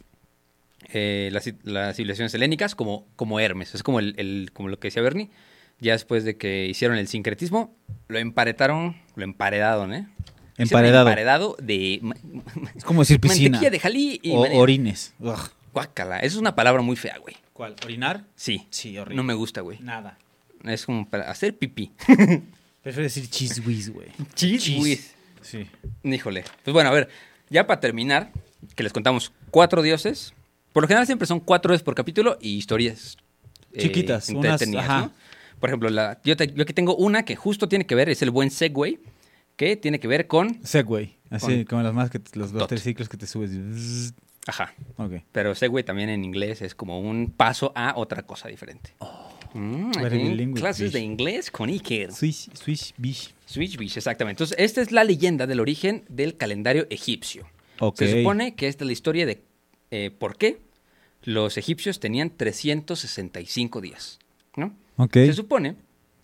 las civilizaciones helénicas como Hermes. Es como como lo que decía Bernie. Ya después de que hicieron el sincretismo, lo emparedaron, ¿eh? Hicieron Emparedado. emparedado de Es como decir piscina. mantequilla de jalí y O orines. Ugh. guácala. Eso es una palabra muy fea, güey. ¿Cuál? ¿Orinar? Sí. Sí, horrible. No me gusta, güey. Nada. Es como para hacer pipí. Prefiero decir cheese whiz, güey. Cheese whiz. Sí. Híjole. Pues bueno, a ver, ya para terminar, que les contamos 4 dioses. Por lo general siempre son 4 dioses por capítulo y historias Chiquitas, unas, entretenidas, ajá. ¿no? Por ejemplo, yo aquí tengo una que justo tiene que ver, es el buen segue, que tiene que ver con... Segway. Así Con- como las más que los Tot. triciclos que te subes. y Ajá. Ok. Pero segue también en inglés es como un paso a otra cosa diferente. very Aquí, bilingüe, clases bish. de inglés con Iker. Swish bish. Switch Beach, exactamente. Entonces, esta es la leyenda del origen del calendario egipcio. Ok. Se supone que esta es la historia de por qué los egipcios tenían 365 días, ¿no? Ok. Se supone,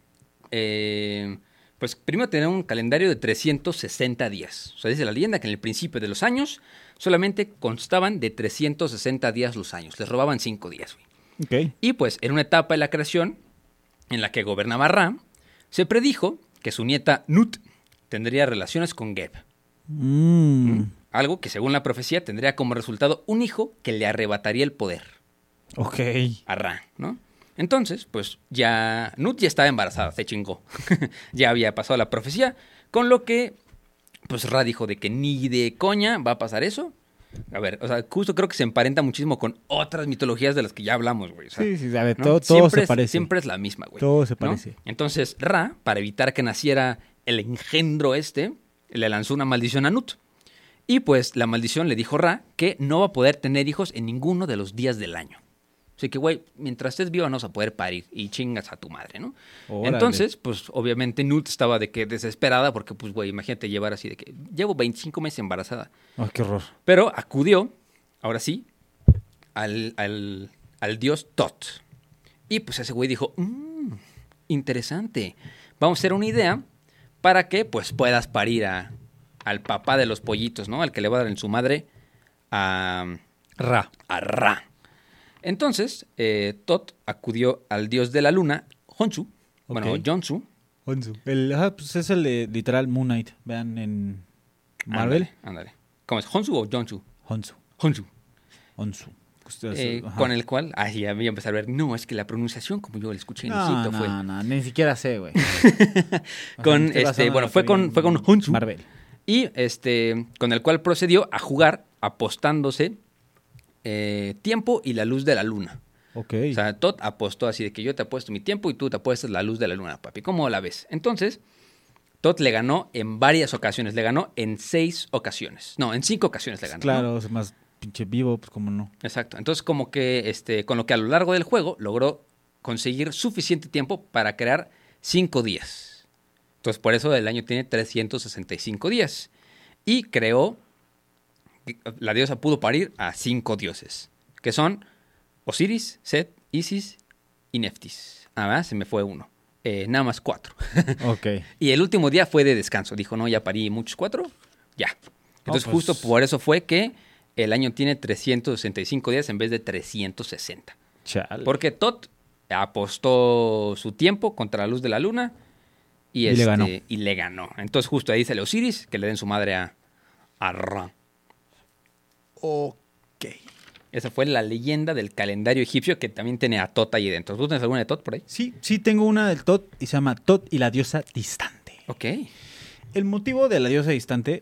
pues primero tenían un calendario de 360 días. O sea, dice la leyenda que en el principio de los años solamente constaban de 360 días los años. Les robaban 5 días, güey. Ok. Y pues en una etapa de la creación en la que gobernaba Ra, se predijo que su nieta Nut tendría relaciones con Geb. Algo que según la profecía tendría como resultado un hijo que le arrebataría el poder Ok. a Ra, ¿no? Entonces, pues ya Nut ya estaba embarazada, se chingó. Ya había pasado la profecía, con lo que pues Ra dijo de que ni de coña va a pasar eso. A ver, o sea, justo creo que se emparenta muchísimo con otras mitologías de las que ya hablamos, güey. O sea, Sí, sí, a ver, ¿no? todo Siempre se es- parece. Siempre es la misma, güey. Todo se ¿no? parece. Entonces, Ra, para evitar que naciera el engendro le lanzó una maldición a Nut. Y pues la maldición le dijo Ra que no va a poder tener hijos en ninguno de los días del año. Así que, güey, mientras estés viva no vas a poder parir y chingas a tu madre, ¿no? Órale. Entonces, pues obviamente Nut estaba de que desesperada porque, pues, güey, imagínate llevar así de que llevo 25 meses embarazada. Ay, qué horror. Pero acudió, ahora sí, al dios Tot. Y pues ese güey dijo, interesante. Vamos a hacer una idea para que pues puedas parir al papá de los pollitos, ¿no? Al que le va a dar en su madre a Ra. Entonces, Tot acudió al dios de la luna, Honshu, bueno, Ok. Jonsu. Pues es el de literal Moon Knight. Vean en Marvel. Ándale. ¿Cómo es? ¿Honsu o Jonsu? Honsu. Honsu. Ustedes, ajá. Con el cual, ya voy a empezar a ver, no, es que la pronunciación, como yo la escuché en Egipto, fue No, ni siquiera sé, güey. con, Estoy basado en bueno, lo fue que vi con en Honshu. Marvel. Y con el cual procedió a jugar apostándose tiempo y la luz de la luna. Ok. O sea, Tot apostó así de que yo te apuesto mi tiempo y tú te apuestas la luz de la luna, papi. ¿Cómo la ves? Entonces, Tot le ganó en varias ocasiones. Le ganó en 6 ocasiones. No, en 5 ocasiones le ganó. Claro, ¿no? es más pinche vivo, pues cómo no. Exacto. Entonces, como que con lo que a lo largo del juego logró conseguir suficiente tiempo para crear 5 días. Entonces, por eso el año tiene 365 días. Y creó, la diosa pudo parir a 5 dioses, que son Osiris, Set, Isis y Neftis. Ah, se me fue uno. Nada más 4. Ok. Y el último día fue de descanso. Dijo, no, ya parí muchos 4, ya. Entonces, pues- justo por eso fue que el año tiene 365 días en vez de 360. Chale. Porque Tot apostó su tiempo contra la luz de la luna y le ganó. y le ganó. Entonces, justo ahí sale Osiris, que le den su madre a Ra. Ok. Esa fue la leyenda del calendario egipcio que también tiene a Tot ahí dentro. ¿Tú tienes alguna de Tot por ahí? Sí, tengo una del Tot y se llama Tot y la diosa distante. Ok. El motivo de la diosa distante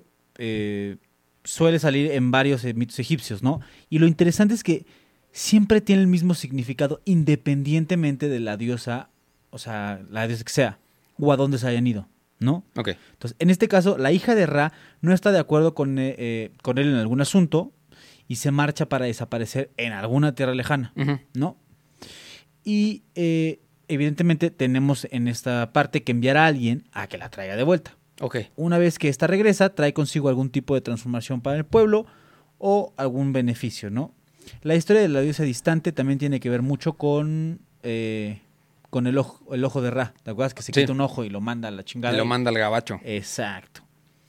suele salir en varios mitos egipcios, ¿no? Y lo interesante es que siempre tiene el mismo significado independiéntemente de la diosa, o sea, la diosa que sea, o a dónde se hayan ido, ¿no? Ok. Entonces, en este caso, la hija de Ra no está de acuerdo con él en algún asunto y se marcha para desaparecer en alguna tierra lejana, Ujú. ¿no? Y evidentemente tenemos en esta parte que enviar a alguien a que la traiga de vuelta. Ok. Una vez que ésta regresa, trae consigo algún tipo de transformación para el pueblo o algún beneficio, ¿no? La historia de la diosa distante también tiene que ver mucho con el ojo de Ra. ¿Te acuerdas que se Sí. quita un ojo y lo manda a la chingada? Y lo manda al gabacho. Exacto.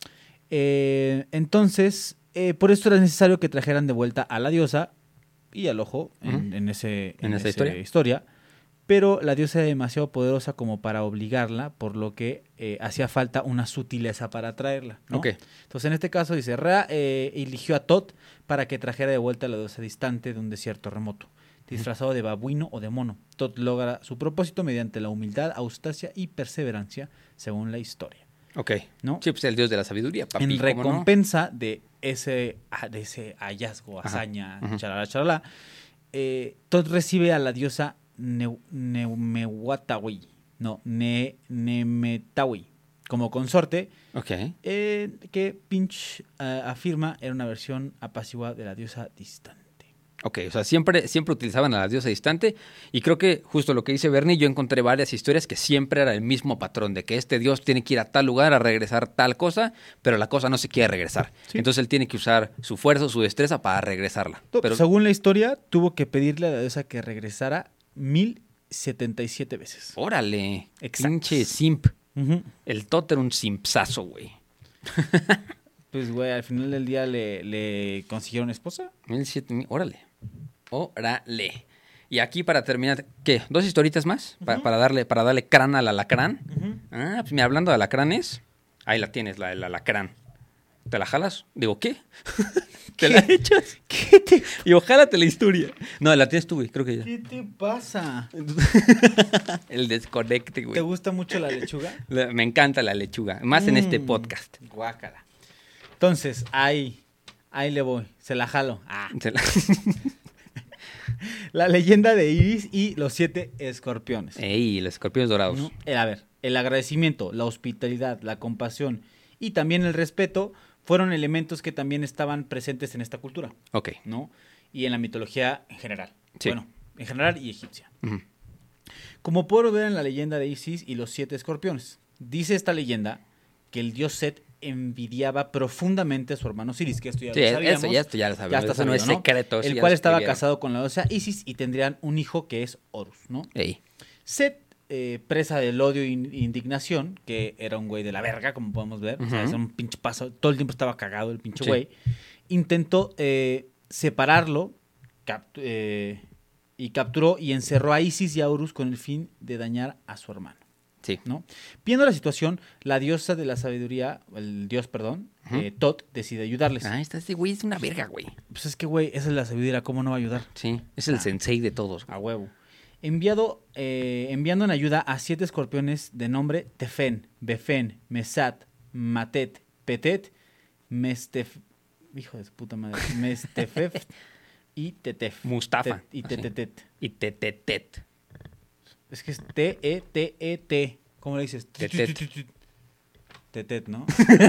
Entonces, por esto era necesario que trajeran de vuelta a la diosa y al ojo en esa historia. Pero la diosa era demasiado poderosa como para obligarla, por lo que hacía falta una sutileza para traerla, ¿no? Ok. Entonces, en este caso, dice, Ra eligió a Tot para que trajera de vuelta a la diosa distante de un desierto remoto, disfrazado de babuino o de mono. Tot logra su propósito mediante la humildad, audacia y perseverancia, según la historia, Ok. ¿no? Sí, pues el dios de la sabiduría, papi. En ¿cómo no? recompensa de ese hallazgo, Ajá. hazaña, Ujú. charalá, Tot recibe a la diosa Neumetawi, Nemetawi, como consorte, Ok. que Pinch afirma era una versión apacigua de la diosa distante. Ok, o sea, siempre utilizaban a la diosa distante y creo que justo lo que dice Bernie, yo encontré varias historias que siempre era el mismo patrón, de que este dios tiene que ir a tal lugar a regresar tal cosa, pero la cosa no se quiere regresar. Sí. Entonces él tiene que usar su fuerza o su destreza para regresarla. Pero, Según la historia, tuvo que pedirle a la diosa que regresara 1077 veces. órale, Exacto. pinche simp. Ujú. El Tot era un simpsazo, güey. Pues, güey, al final del día le consiguieron esposa. 1700, órale. Órale. Y aquí para terminar, ¿qué? ¿2 historitas más? Para darle crán al alacrán. Ah, pues mira, hablando de alacranes, ahí la tienes, el alacrán. ¿Te la jalas? Digo, ¿qué? ¿Te la echas? ¿Qué Y ojalá te la historia. No, la tienes tú, güey, creo que ya. te pasa? El desconecte, ¿Te güey. gusta mucho la lechuga? Me encanta la lechuga, más en este podcast. Guácala. Entonces, ahí le voy. Se la jalo. Se la- La leyenda de Iris y los 7 escorpiones. Ey, los escorpiones dorados. ¿No? A ver, el agradecimiento, la hospitalidad, la compasión y también el respeto fueron elementos que también estaban presentes en esta cultura, Ok. ¿no? Y en la mitología en general. Sí. Bueno, en general y egipcia. Ujú. Como puedo ver en la leyenda de Isis y los 7 escorpiones, dice esta leyenda que el dios Set envidiaba profundamente a su hermano Osiris, que esto ya Sí, lo sabíamos. esto ya lo sabemos. Ya está Eso no es sabido, secreto. eso El ya cual lo estaba escribieron. casado con la diosa Isis y tendrían un hijo que es Horus, ¿no? Ey. Set presa del odio e indignación, que era un güey de la verga, como podemos ver, o sea, es un pinche paso, todo el tiempo estaba cagado el pinche Sí. güey, intentó separarlo y capturó y encerró a Isis y a Horus con el fin de dañar a su hermano. Sí. ¿No? Viendo la situación, la diosa de la sabiduría, el dios, perdón, Tot, decide ayudarles. Ah, este güey es una verga, güey. Pues es que, güey, esa es la sabiduría, ¿cómo no va a ayudar? Sí, es el sensei de todos. A huevo. Enviando en ayuda a 7 escorpiones de nombre Tefen, Befen, Mesat, Matet, Petet, hijo de su puta madre, Mestefef y Tetef. Mustafa. Y Tetetet. Y tetetet. Es que es T-E-T-E-T. ¿Cómo le dices? Tetet. Tetet, ¿no?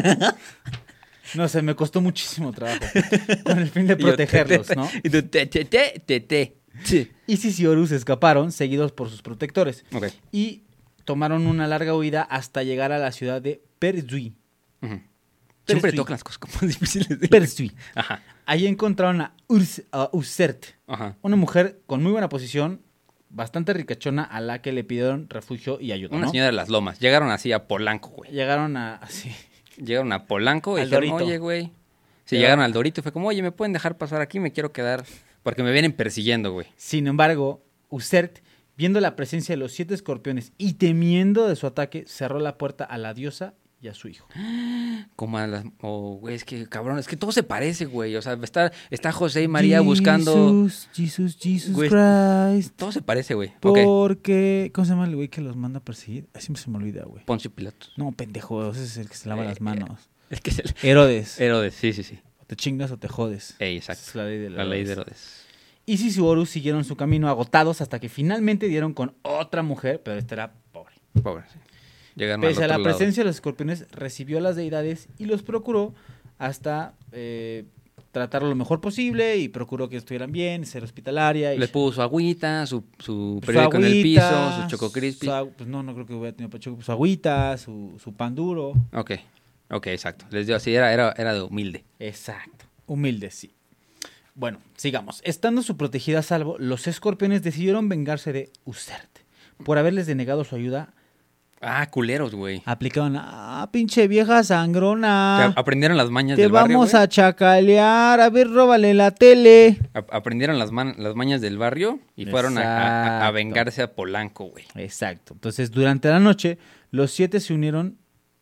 No sé, me costó muchísimo trabajo. Con el fin de protegerlos, ¿no? Y tú, te. Sí. Isis y Horus escaparon, seguidos por sus protectores. Ok. Y tomaron una larga huida hasta llegar a la ciudad de Perzuí. Ujú. Siempre Persui. tocan las cosas como difíciles de... Perzuí. Ajá. Ahí encontraron a Usert, Ajá. una mujer con muy buena posición, bastante ricachona, a la que le pidieron refugio y ayuda, Una ¿no? señora de las lomas. Llegaron así a Polanco, güey. Llegaron a... Sí. Llegaron a Polanco y Al dijeron, Dorito. oye, güey. Sí, Llegaron- llegaron al Dorito y fue como, oye, ¿me pueden dejar pasar aquí? Me quiero quedar... Porque me vienen persiguiendo, güey. Sin embargo, Usert, viendo la presencia de los 7 escorpiones y temiendo de su ataque, cerró la puerta a la diosa y a su hijo. Como a las... Oh, güey, es que, cabrón, es que todo se parece, güey. O sea, está José y María buscando... Jesus Güey, Christ. Todo se parece, güey. Ok. Porque... ¿Cómo se llama el güey que los manda a perseguir? Ay, siempre se me olvida, güey. Poncio Pilatos. No, pendejo, ese es el que se lava las manos. El que es el... Herodes. Herodes, sí. O te chingas o te jodes. Exacto. Esa es la ley de La ley de Herodes. Isis y Horus siguieron su camino agotados hasta que finalmente dieron con otra mujer, pero esta era pobre. Pobre, sí. Llegaron Pese a al la otro lado. presencia de los escorpiones, recibió a las deidades y los procuró hasta tratarlo lo mejor posible y procuró que estuvieran bien, ser hospitalaria. Y Le puso su agüita, su su periódico en el agüita, piso, su Choco Crispy. pues no creo que hubiera tenido su agüita, su pan duro. Ok, exacto. Les dio así, era de humilde. Exacto. Humilde, sí. Bueno, sigamos. Estando su protegida a salvo, los escorpiones decidieron vengarse de Usert por haberles denegado su ayuda. Ah, culeros, güey. Aplicaron pinche vieja sangrona. Aprendieron las mañas Te del barrio, vamos güey. a chacalear. A ver, róbale la tele. Aprendieron las mañas del barrio y fueron a Exacto. vengarse a Polanco, güey. Exacto. Entonces, durante la noche, los 7 se unieron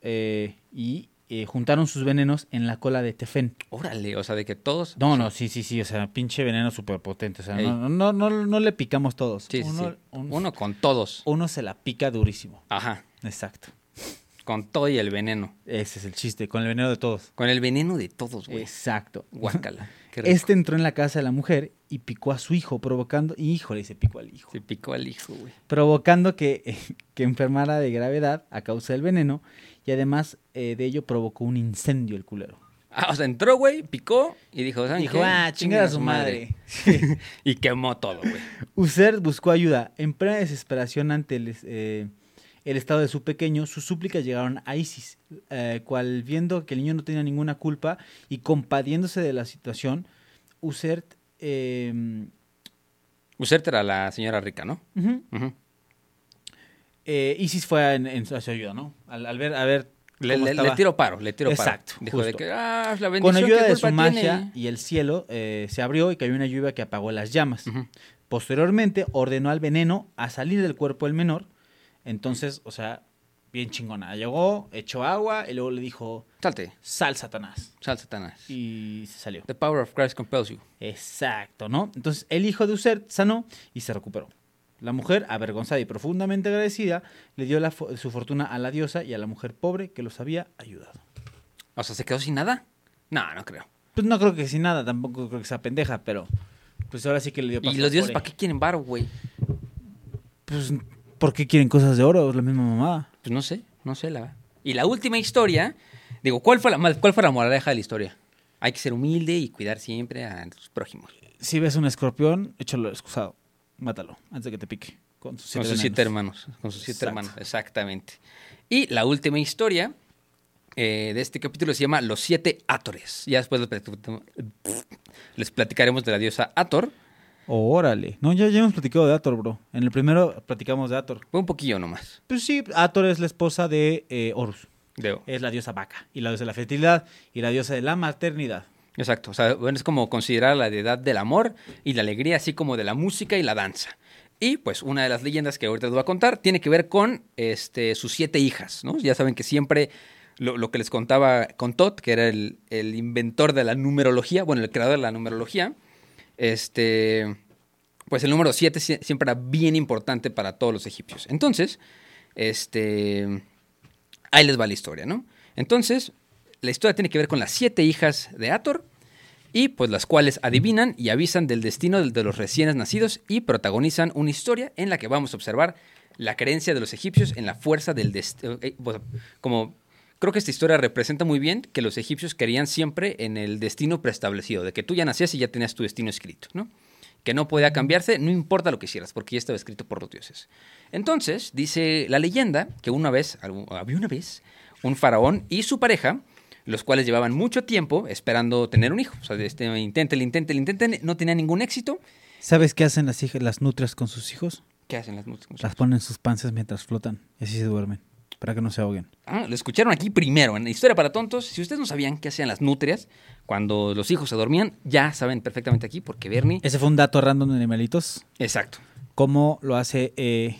y juntaron sus venenos en la cola de Tefen. Órale, o sea, de que todos... No, sí, o sea, pinche veneno súper potente. O sea, Ey. no le picamos todos. Sí. Uno con todos. Uno se la pica durísimo. Ajá. Exacto. Con todo y el veneno. Ese es el chiste, con el veneno de todos. Con el veneno de todos, güey. Exacto. Guácala. Qué rico. Este entró en la casa de la mujer y picó a su hijo, provocando... Híjole, se picó al hijo. Se picó al hijo, güey. Provocando que enfermara de gravedad a causa del veneno y además de ello provocó un incendio el culero. Ah, o sea, entró, güey, picó y dijo, ¿saben Dijo, qué? chingar a su madre. Y quemó todo, güey. Usert buscó ayuda. En plena desesperación ante el estado de su pequeño, sus súplicas llegaron a Isis, cual viendo que el niño no tenía ninguna culpa y compadeciéndose de la situación, Usert... Usert era la señora rica, ¿no? Ujú. Ujú. Isis fue a su ayuda, ¿no? Al ver cómo Le estaba. tiró paro. Exacto, Dijo de justo. que, la bendición, Con ayuda ¿qué de su culpa magia tiene? y el cielo se abrió y cayó una lluvia que apagó las llamas. Ujú. Posteriormente ordenó al veneno a salir del cuerpo del menor. Entonces, o sea, bien chingona. Llegó, echó agua y luego le dijo, Salte, sal, Satanás. sal, Satanás. Y se salió. The power of Christ compels you. Exacto, ¿no? Entonces el hijo de Usert sanó y se recuperó. La mujer, avergonzada y profundamente agradecida, le dio su fortuna a la diosa y a la mujer pobre que los había ayudado. O sea, ¿se quedó sin nada? No, no creo. Pues no creo que sin nada, tampoco creo que sea pendeja, pero pues ahora sí que le dio ¿Y los dioses para qué quieren varo, güey? Pues, ¿por qué quieren cosas de oro? Es la misma mamada. Pues no sé, la verdad. Y la última historia, digo, ¿cuál fue la moraleja de la historia? Hay que ser humilde y cuidar siempre a tus prójimos. Si ves un escorpión, échalo excusado. Mátalo, antes de que te pique. Con sus 7 hermanos. Con sus 7 Exacto. hermanos, exactamente. Y la última historia de este capítulo se llama Los 7 Átores. Ya después les platicaremos de la diosa Hathor. Órale. No, ya hemos platicado de Hathor, bro. En el primero platicamos de Hathor. Fue un poquillo nomás. Pues sí, Hathor es la esposa de Horus. Es la diosa vaca. Y la diosa de la fertilidad y la diosa de la maternidad. Exacto. O sea, bueno, es como considerar la deidad del amor y la alegría, así como de la música y la danza. Y pues una de las leyendas que ahorita les voy a contar tiene que ver con sus 7 hijas, ¿no? Ya saben que siempre lo que les contaba con Todd, que era el inventor de la numerología, bueno, el creador de la numerología, pues el número 7 siempre era bien importante para todos los egipcios. Entonces, ahí les va la historia, ¿no? Entonces, la historia tiene que ver con las 7 hijas de Hathor y pues las cuales adivinan y avisan del destino de los recién nacidos y protagonizan una historia en la que vamos a observar la creencia de los egipcios en la fuerza del destino. Como creo que esta historia representa muy bien que los egipcios creían siempre en el destino preestablecido, de que tú ya nacías y ya tenías tu destino escrito, ¿no? Que no podía cambiarse, no importa lo que hicieras, porque ya estaba escrito por los dioses. Entonces, dice la leyenda que había una vez un faraón y su pareja, los cuales llevaban mucho tiempo esperando tener un hijo. O sea, intenten, no tenían ningún éxito. ¿Sabes qué hacen las nutrias con sus hijos? ¿Qué hacen las nutrias? Las ponen en sus panzas mientras flotan y así se duermen, para que no se ahoguen. Lo escucharon aquí primero, en Historia para Tontos. Si ustedes no sabían qué hacían las nutrias cuando los hijos se dormían, ya saben perfectamente aquí, porque Bernie... Ese fue un dato random de animalitos. Exacto. ¿Cómo lo hace?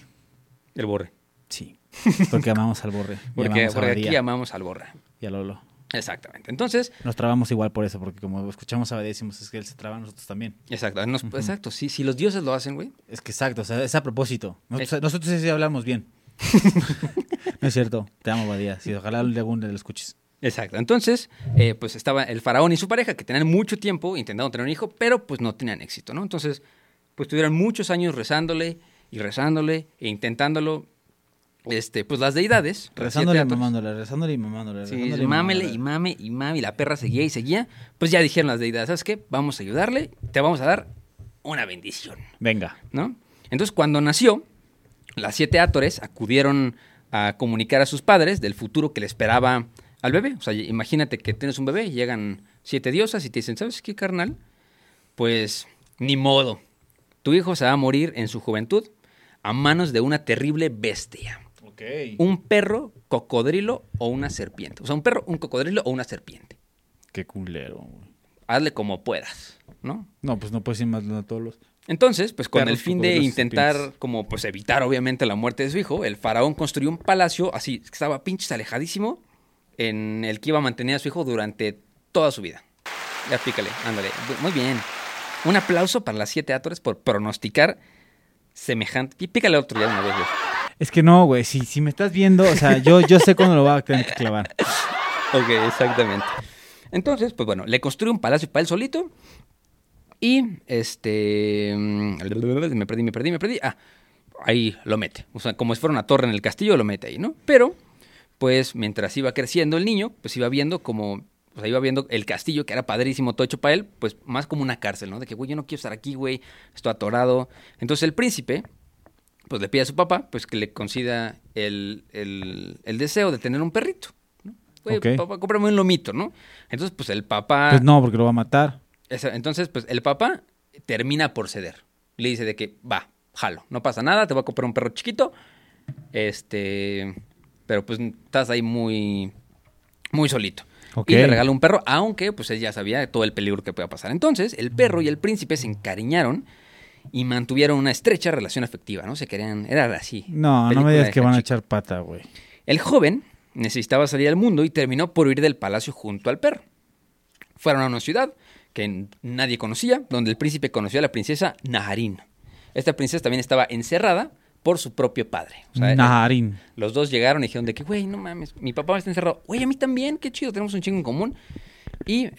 El borre. Sí, porque amamos al borre. Porque aquí amamos al borre. Y a Lolo. Exactamente. Entonces... Nos trabamos igual por eso, porque como escuchamos a Badía, decimos, es que él se traba, nosotros también. Exacto. Exacto. Sí, si los dioses lo hacen, güey. Es que exacto, o sea, es a propósito. Nosotros sí hablamos bien. No es cierto. Te amo, Badía. Sí, ojalá algún día lo escuches. Exacto. Entonces, pues estaba el faraón y su pareja, que tenían mucho tiempo intentando tener un hijo, pero pues no tenían éxito, ¿no? Entonces, pues tuvieron muchos años rezándole e intentándolo. Pues las deidades. Rezándole y mamándole. Sí, mámele y mame, y la perra seguía y seguía. Pues ya dijeron las deidades, ¿sabes qué? Vamos a ayudarle, te vamos a dar una bendición. Venga. ¿No? Entonces, cuando nació, las 7 Hátores acudieron a comunicar a sus padres del futuro que le esperaba al bebé. O sea, imagínate que tienes un bebé y llegan 7 diosas y te dicen, ¿sabes qué, carnal? Pues, ni modo. Tu hijo se va a morir en su juventud a manos de una terrible bestia. Okay. Un perro, cocodrilo o una serpiente. O sea, un perro, un cocodrilo o una serpiente. Qué culero, güey. Hazle como puedas, ¿no? No, pues no puedes ir más a todos los... Entonces, pues con Perros, el fin de cocodrilos, intentar, serpientes. como pues evitar obviamente la muerte de su hijo, el faraón construyó un palacio así, que estaba pinches alejadísimo, en el que iba a mantener a su hijo durante toda su vida. Ya pícale, ándale. Muy bien. Un aplauso para las 7 Hátores por pronosticar semejante... Y pícale otro ya una vez, güey. Es que no, güey, si me estás viendo, o sea, yo sé cuándo lo va a tener que clavar. Ok, exactamente. Entonces, pues bueno, le construye un palacio para él solito y me perdí. Ahí lo mete. O sea, como si fuera una torre en el castillo, lo mete ahí, ¿no? Pero, pues, mientras iba creciendo el niño, pues iba viendo como... O sea, iba viendo el castillo, que era padrísimo, todo hecho para él, pues más como una cárcel, ¿no? De que, güey, yo no quiero estar aquí, güey, estoy atorado. Entonces el príncipe... pues le pide a su papá pues que le conceda el deseo de tener un perrito, ¿no? Güey, Ok. papá, cómprame un lomito, ¿no? Entonces, pues el papá... Pues no, porque lo va a matar. Entonces, pues el papá termina por ceder. Le dice de que, va, jalo, no pasa nada, te voy a comprar un perro chiquito. Pero pues estás ahí muy, muy solito. Ok. Y le regala un perro, aunque pues él ya sabía todo el peligro que podía pasar. Entonces, el perro y el príncipe se encariñaron y mantuvieron una estrecha relación afectiva, ¿no? Se querían, era así. No, no película me digas de que van a Hachiko. echar pata, güey. El joven necesitaba salir al mundo y terminó por huir del palacio junto al perro. Fueron a una ciudad que nadie conocía, donde el príncipe conoció a la princesa Naharín. Esta princesa también estaba encerrada por su propio padre. O sea, Naharín. los dos llegaron y dijeron de que, güey, no mames, mi papá está encerrado. Güey, a mí también, qué chido, tenemos un chingo en común. Y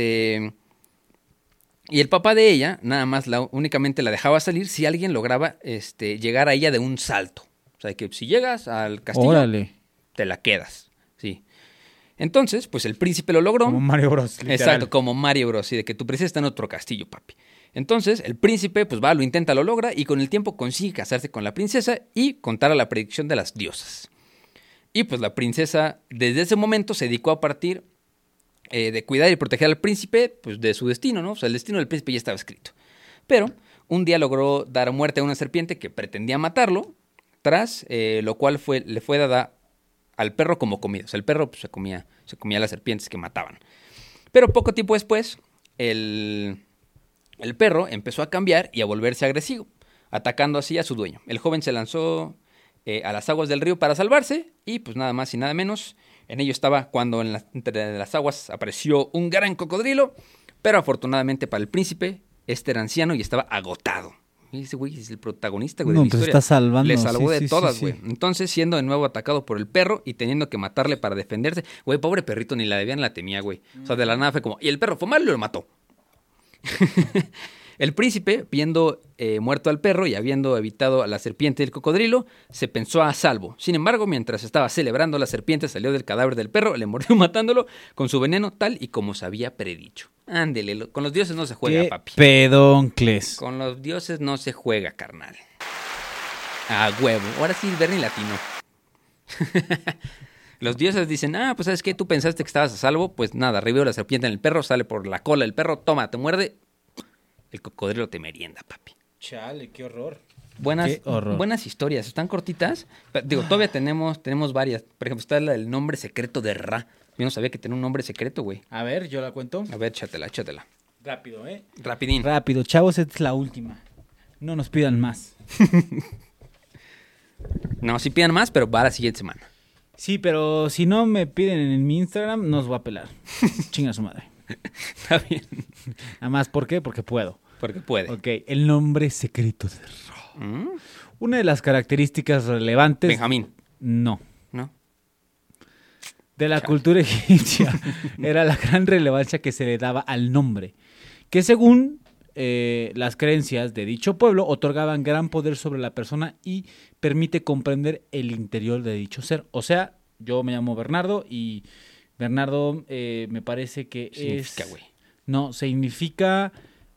y el papá de ella nada más únicamente la dejaba salir si alguien lograba llegar a ella de un salto. O sea, que si llegas al castillo, Órale. te la quedas. Sí. Entonces, pues el príncipe lo logró. Como Mario Bros. Literal. Exacto, como Mario Bros. Sí, de que tu princesa está en otro castillo, papi. Entonces, el príncipe, pues va, lo intenta, lo logra y con el tiempo consigue casarse con la princesa y contar a la predicción de las diosas. Y pues la princesa, desde ese momento, se dedicó a partir de cuidar y proteger al príncipe, pues de su destino, ¿no? O sea, el destino del príncipe ya estaba escrito. Pero un día logró dar muerte a una serpiente que pretendía matarlo, tras lo cual le fue dada al perro como comida. O sea, el perro pues, se comía las serpientes que mataban. Pero poco tiempo después, el perro empezó a cambiar y a volverse agresivo, atacando así a su dueño. El joven se lanzó a las aguas del río para salvarse y pues nada más y nada menos. En ello estaba cuando entre las aguas apareció un gran cocodrilo, pero afortunadamente para el príncipe, este era anciano y estaba agotado. Y ese güey es el protagonista, güey, de la pues historia. está salvando. Le salvó sí, de sí, todas, sí, güey. sí. Entonces, siendo de nuevo atacado por el perro y teniendo que matarle para defenderse. Güey, pobre perrito, ni la debía ni la temía, güey. O sea, de la nada fue como... Y el perro fue malo y lo mató. El príncipe, viendo muerto al perro y habiendo evitado a la serpiente y el cocodrilo, se pensó a salvo. Sin embargo, mientras estaba celebrando, la serpiente salió del cadáver del perro, le mordió matándolo con su veneno tal y como se había predicho. Ándele, con los dioses no se juega, Qué papi. pedoncles. Con los dioses no se juega, carnal. A huevo. Ahora sí, Bernie latino. Los dioses dicen, pues ¿sabes qué? Tú pensaste que estabas a salvo. Pues nada, revive la serpiente en el perro, sale por la cola del perro, toma, te muerde. El cocodrilo te merienda, papi. Chale, qué horror. Buenas, Qué horror. buenas historias, están cortitas. Pero, digo, todavía tenemos varias. Por ejemplo, está la del nombre secreto de Ra. Yo no sabía que tenía un nombre secreto, güey. A ver, yo la cuento. A ver, échatela. Rápido, ¿eh? Rapidín. Rápido, chavos, esta es la última. No nos pidan más. No, sí pidan más, pero va a la siguiente semana. Sí, pero si no me piden en mi Instagram, no os va a pelar. Chinga su madre. Está bien. Nada más, ¿por qué? Porque puedo. Porque puede. Ok, el nombre secreto de Ra. ¿Mm? Una de las características relevantes... Benjamín. No. ¿No? De la cultura egipcia era la gran relevancia que se le daba al nombre, que según las creencias de dicho pueblo otorgaban gran poder sobre la persona y permite comprender el interior de dicho ser. O sea, yo me llamo Bernardo y Bernardo me parece que Significa, güey. No, significa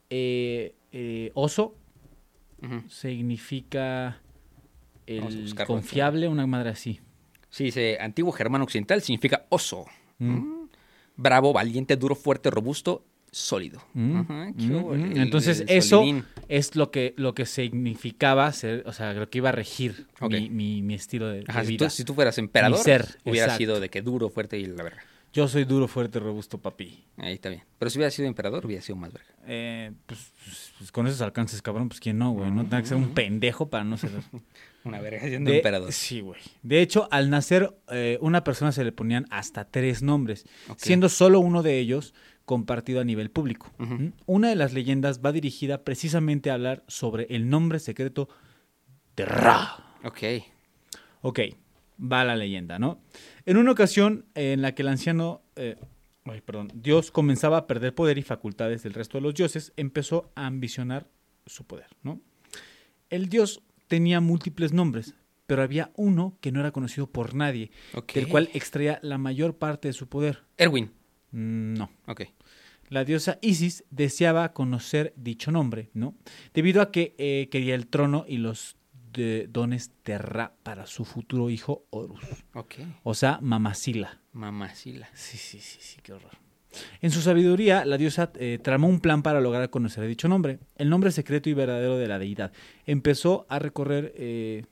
oso, significa Vamos a el buscarlo. confiable, una madre así. Sí, dice, antiguo germano occidental significa oso. Bravo, valiente, duro, fuerte, robusto, sólido. Ajá, qué ole, Entonces el eso solidín. es lo que significaba ser, o sea, lo que iba a regir Ok. mi estilo de Ajá, vida. si tú fueras emperador, Mi ser, hubiera exacto. sido de que duro, fuerte y la verga. Yo soy duro, fuerte, robusto, papi. Ahí está bien. Pero si hubiera sido emperador, hubiera sido más verga. Pues con esos alcances, cabrón, pues quién no, güey. No tenga que ser un pendejo para no ser... Una verga siendo emperador. Sí, güey. De hecho, al nacer, una persona se le ponían hasta 3 nombres, Ok. siendo solo uno de ellos compartido a nivel público. Una de las leyendas va dirigida precisamente a hablar sobre el nombre secreto de Ra. Ok. Ok, va la leyenda, ¿no? En una ocasión en la que el anciano, Dios comenzaba a perder poder y facultades del resto de los dioses, empezó a ambicionar su poder, ¿no? El dios tenía múltiples nombres, pero había uno que no era conocido por nadie, Ok. del cual extraía la mayor parte de su poder. Erwin. No. Ok. La diosa Isis deseaba conocer dicho nombre, ¿no? Debido a que quería el trono y los dones de Ra para su futuro hijo Horus. Ok. O sea, Mamacila. Mamacila. Sí, qué horror. En su sabiduría, la diosa tramó un plan para lograr conocer dicho nombre, el nombre secreto y verdadero de la deidad. Empezó a recorrer,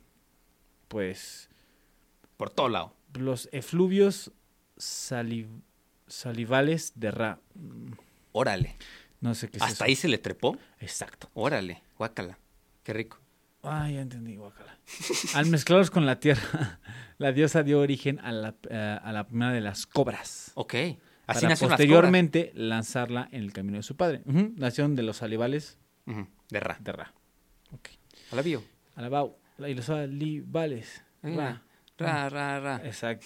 Por todo lado. los efluvios salivales de Ra. Órale. No sé qué es ¿Hasta eso. ahí se le trepó? Exacto. Órale. Guácala. Qué rico. Ah, ya entendí, guacala. Al mezclarlos con la tierra, la diosa dio origen a la primera de las cobras. Ok. Así Para nacieron posteriormente lanzarla en el camino de su padre. Nacieron de los salivales las cobras. De Ra. de Ra. Ok. ¿A la vio? Alabao. Y los salivales. Ra. Ra. Exacto.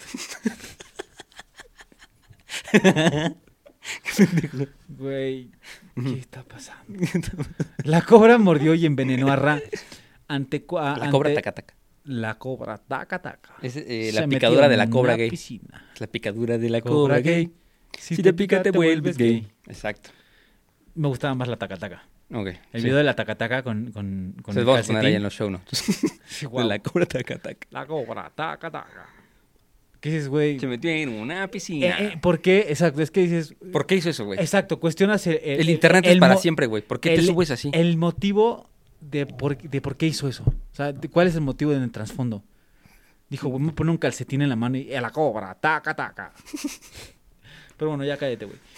Güey, ¿qué está pasando? La cobra mordió y envenenó a Ra. La cobra taca. La cobra taca. Es Se la metió picadura de en la cobra una gay. piscina. Es la picadura de la Cobra cobra gay. gay. Si te pica, te vuelves gay. Exacto. Me gustaba más la taca. Ok. El sí. video de la taca con Se el los vamos a poner ahí calcetín. en los show notes. Sí, guau. De la cobra taca. La cobra taca. ¿Qué dices, güey? Se metió en una piscina. ¿Por qué? Exacto, es que dices... ¿Por qué hizo eso, güey? Exacto, cuestionas El internet es para siempre, güey. ¿Por qué te el- subes así? El motivo de por qué hizo eso. O sea, cuál es el motivo en el trasfondo. Dijo, güey, me pone un calcetín en la mano y a la cobra, taca, taca. Pero bueno, ya cállate, güey.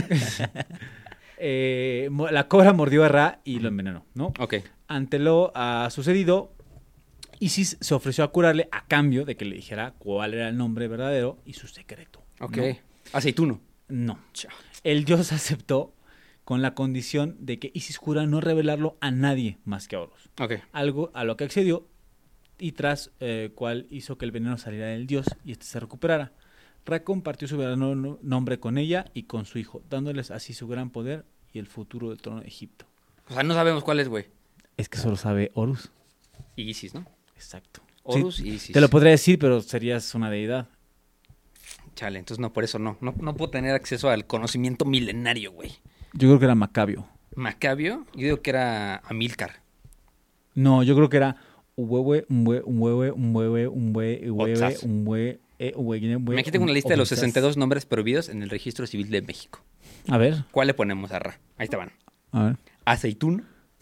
La cobra mordió a Ra y lo envenenó, ¿no? Ok. Ante lo sucedido, Isis se ofreció a curarle a cambio de que le dijera cuál era el nombre verdadero y su secreto. Ok. ¿No? Aceituno. No. Chao. El dios aceptó con la condición de que Isis jura no revelarlo a nadie más que a Horus. Ok. Algo a lo que accedió y tras cual hizo que el veneno saliera del dios y este se recuperara. Ra compartió su verdadero nombre con ella y con su hijo, dándoles así su gran poder y el futuro del trono de Egipto. O sea, no sabemos cuál es, güey. Es que solo sabe Horus. Y Isis, ¿no? Exacto. Horus Sí, y Isis. te lo podría decir, pero serías una deidad. Chale, entonces no, por eso no. No puedo tener acceso al conocimiento milenario, güey. Yo creo que era Macabio. Macabio, yo digo que era Amílcar. No, yo creo que era Aquí tengo una lista de los 62 nombres prohibidos en el Registro Civil de México. A ver, ¿Cuál le ponemos a Ra? Ahí te van. a ver. Aceituno.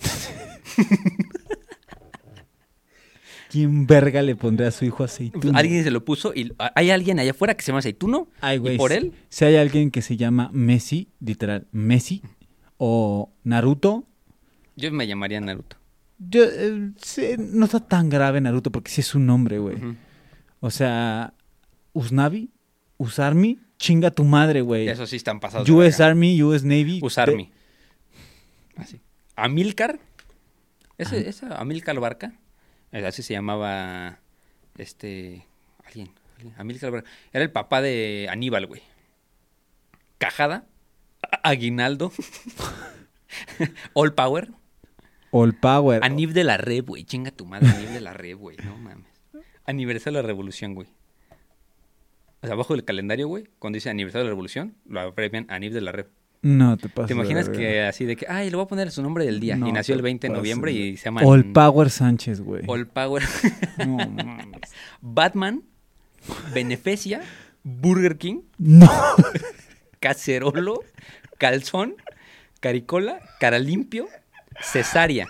¿Quién verga le pondría a su hijo aceituno? Alguien se lo puso y hay alguien allá afuera que se llama Aceituno. Ay, güey. Y por él, Si hay alguien que se llama Messi, literal, Messi, o Naruto, yo me llamaría Naruto. yo, sí, no está tan grave Naruto porque sí es un nombre, güey. Ujú. O sea, Usnavi, Usarmi, chinga tu madre, güey. Eso sí están pasados. de US verga. Army, US Navy. Usarmi. Así. Amílcar. Esa Amílcar Barca. Así se llamaba. Alguien. Amílcar Barca. Era el papá de Aníbal, güey. Cajada. Aguinaldo. All Power. All Power. Anib de la Rev, güey. Chinga tu madre, Anib de la Rev, güey. No mames. Aniversario de la Revolución, güey. O sea, abajo del calendario, güey, cuando dice aniversario de la Revolución, lo abrevian Anib de la Rev. No te pasa. ¿Te imaginas que así de que, ay, le voy a poner su nombre del día? No Y nació el te 20 de pases noviembre de- y se llama... All Power Sánchez, güey. All Power. No mames. Batman, Beneficia, Burger King, No. Cacerolo, Calzón, Caricola, Cara Limpio, Cesárea.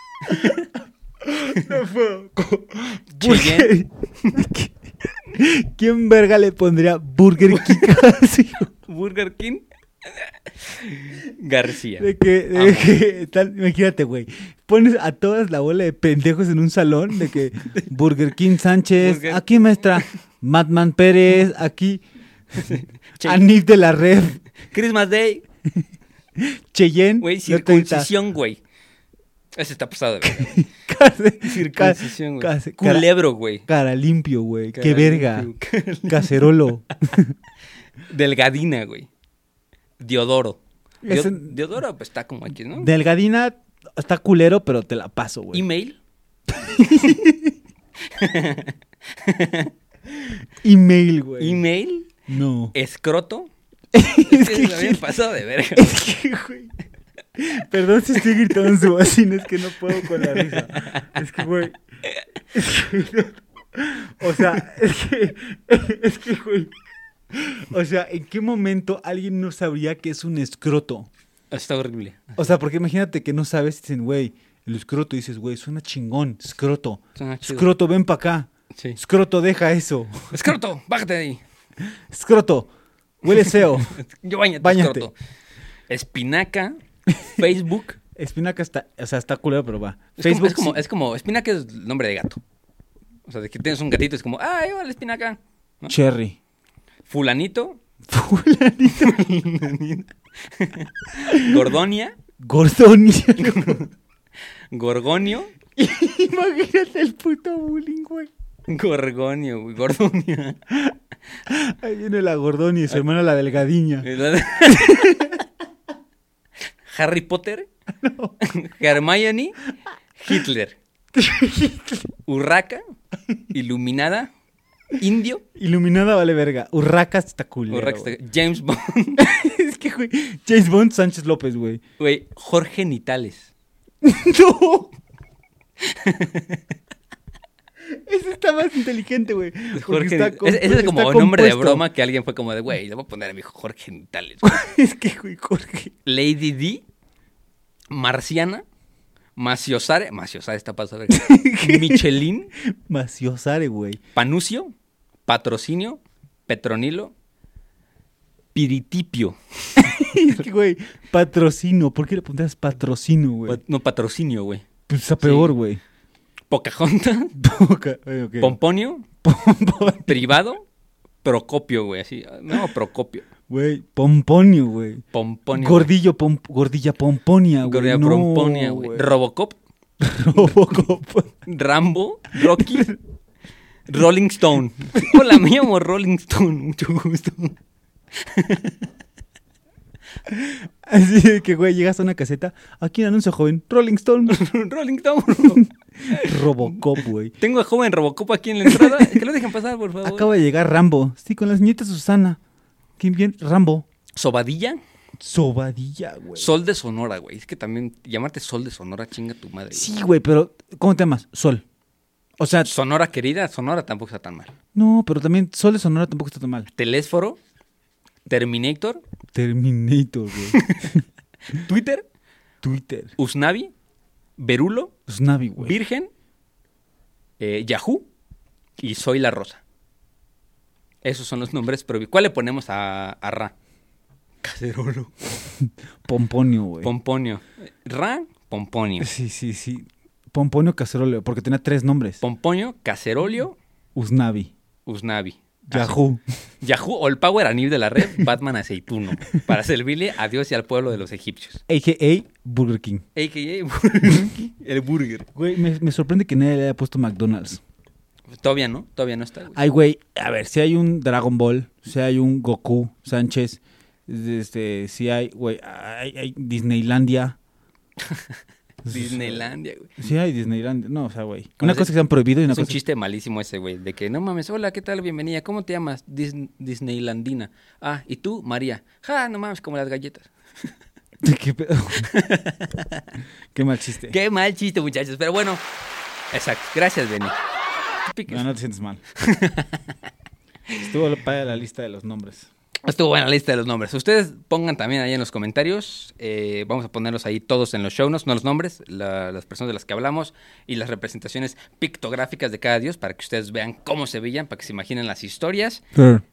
Cheyenne. ¿Quién verga le pondría Burger King así? Burger King, García. De que imagínate, güey. Pones a todas la bola de pendejos en un salón de que Burger King Sánchez, Burger- aquí maestra, Madman Pérez, aquí Che- Anif de la Red, Christmas Day, Cheyenne, güey, no te grita. circuncisión, güey. Ese está pasado de verga. Circuncisión, güey. Culebro, güey. Cara limpio, güey. Cara Qué verga. limpio, cara limpio. Cacerolo. Delgadina, güey. Diodoro. Ese- Diodoro, pues está como aquí, ¿no? Delgadina está culero, pero te la paso, güey. Email. Email, güey. Email. No. Escroto. Es que, Eso había pasado de verga. es que, güey. Perdón si estoy gritando en su bocina, es que no puedo con la risa. Es que, güey. O sea, es que, güey. O sea, ¿en qué momento alguien no sabría que es un escroto? Está horrible. O sea, porque imagínate que no sabes, dicen, güey, el escroto, y dices, güey, suena chingón, escroto. Suena chido. Escroto, ven para acá. Sí. Escroto, deja eso. Escroto, bájate de ahí. Escroto, huele feo. Yo bañate, Báñate. escroto. Espinaca. Facebook. Espinaca está, o sea, está culero, pero va. Es como, Facebook es como, espinaca es el nombre de gato. O sea, de que tienes un gatito, es como, ay, hola, espinaca. ¿No? Cherry. Fulanito. Fulanito. Gordonia. Gordonia. Gorgonio. Imagínate el puto bullying, güey. Gorgonio, güey. Gordonia. Ahí viene la Gordonia y su hermana la Delgadiña. Harry Potter. Hermione. Hitler. Urraca. Iluminada. Indio. Iluminada vale verga. Urraca está culero. Urraca güey. está- James Bond. Es que, güey, James Bond Sánchez López, güey. Güey, Jorge Nitales. ¡No! Ese está más inteligente, güey. porque Jorge, está ese es como está nombre de compuesto. broma que alguien fue como de, güey, le voy a poner a mi hijo Jorge Nitales. güey. Es que, güey, Jorge. Lady D. Marciana. Maciosare está pasado. Michelin, Maciosare, güey. Panucio, Patrocinio, Petronilo, Piritipio. Es que, güey, patrocino. ¿Por qué le pondrías patrocino, güey? No, Patrocinio, güey. Pues está peor, güey. Pocahontas, Okay. Pomponio, Privado, Procopio, güey, así. No, Procopio. Güey, pomponio, güey. Pomponio. Gordilla pomponia, güey. Gordilla No, Pomponia, güey. Robocop, Robocop. Rambo, Rocky, Rolling Stone. Hola, me llamo Rolling Stone, mucho gusto. Así de que, güey, llegas a una caseta. Aquí un anuncio, joven. Rolling Stone. Rolling Stone. Robocop, güey. Tengo a joven Robocop aquí en la entrada. Que lo dejen pasar, por favor. Acaba de llegar Rambo. Sí, con la señorita Susana. ¿Quién bien? Rambo. Sobadilla, Sobadilla, güey. Sol de Sonora, güey. Es que también llamarte Sol de Sonora, chinga tu madre. Güey. Sí, güey, pero ¿cómo te llamas? Sol. O sea, Sonora querida, Sonora tampoco está tan mal. no, pero también Sol de Sonora tampoco está tan mal. Telésforo, Terminator, Terminator, güey. Twitter, Twitter. Usnavi, Berulo, Snavi, güey. Virgen, Yahoo y Soy la Rosa. Esos son los nombres, pero ¿cuál le ponemos a Ra? Cacerolo. Pomponio, güey. Pomponio. Ra, Pomponio. Sí. Pomponio Cacerolio, porque tenía 3 nombres. Pomponio, Cacerolio, Usnavi. Usnavi. Yahoo. Yahoo o el Power Anil de la red, Batman Aceituno, para servirle a Dios y al pueblo de los egipcios. A.K.A. Burger King. A.K.A. el burger. Güey, me sorprende que nadie le haya puesto McDonald's. Todavía no está. Güey. Ay, güey, a ver, si hay un Dragon Ball, si hay un Goku Sánchez, si hay, güey, hay Disneylandia. Disneylandia, güey. Sí hay Disneylandia. No, o sea, güey. ¿Cómo Una se- cosa que se han prohibido y una Es un cosa... chiste malísimo ese, güey, de que no mames, hola, ¿qué tal? Bienvenida, ¿cómo te llamas? Disneylandina. Ah, ¿y tú? María. Ja, no mames, como las galletas. ¿Qué pedo? Qué mal chiste. Qué mal chiste, muchachos, pero bueno, exacto. Gracias, Benny. Tú piques. No te sientes mal. Estuvo para la lista de los nombres. Estuvo buena la lista de los nombres. Ustedes pongan también ahí en los comentarios. Vamos a ponerlos ahí todos en los show notes, no los nombres, las personas de las que hablamos y las representaciones pictográficas de cada dios para que ustedes vean cómo se veían, para que se imaginen las historias.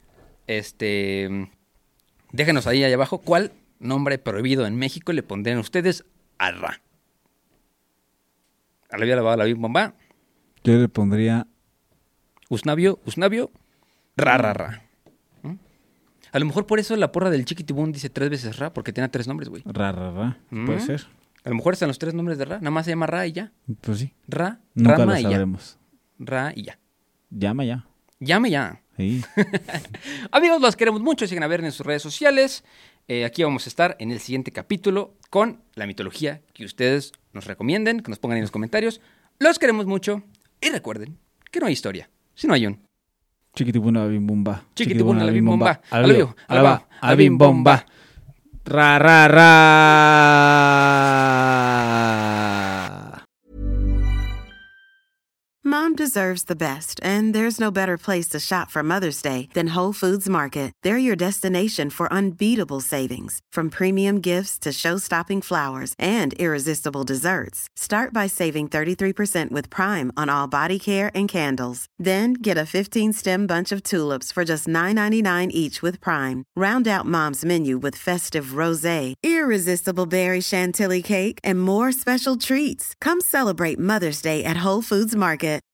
Déjenos ahí abajo cuál nombre prohibido en México le pondrían ustedes a Ra. A la vida lavada la bim bomba. Yo le pondría... Usnavio, Ra. A lo mejor por eso la porra del Chiquitibún dice 3 veces Ra, porque tiene 3 nombres, güey. Ra. Puede ser. A lo mejor están los 3 nombres de Ra, nada más se llama Ra y ya. Pues sí. Ra, Nunca Rama lo y ya. sabremos. Ra y ya. Llama ya. Llame ya. Sí. Amigos, los queremos mucho, sigan a ver en sus redes sociales. Aquí vamos a estar en el siguiente capítulo con la mitología que ustedes nos recomienden, que nos pongan en los comentarios. Los queremos mucho y recuerden que no hay historia, si no hay un Chiquitibuna bim bomba. Chiquitibuna la bim bomba. Alabio, Alaba, a bim bomba. Ra. Mom deserves the best, and there's no better place to shop for Mother's Day than Whole Foods Market. They're your destination for unbeatable savings, from premium gifts to show-stopping flowers and irresistible desserts. Start by saving 33% with Prime on all body care and candles. Then get a 15-stem bunch of tulips for just $9.99 each with Prime. Round out Mom's menu with festive rosé, irresistible berry chantilly cake, and more special treats. Come celebrate Mother's Day at Whole Foods Market.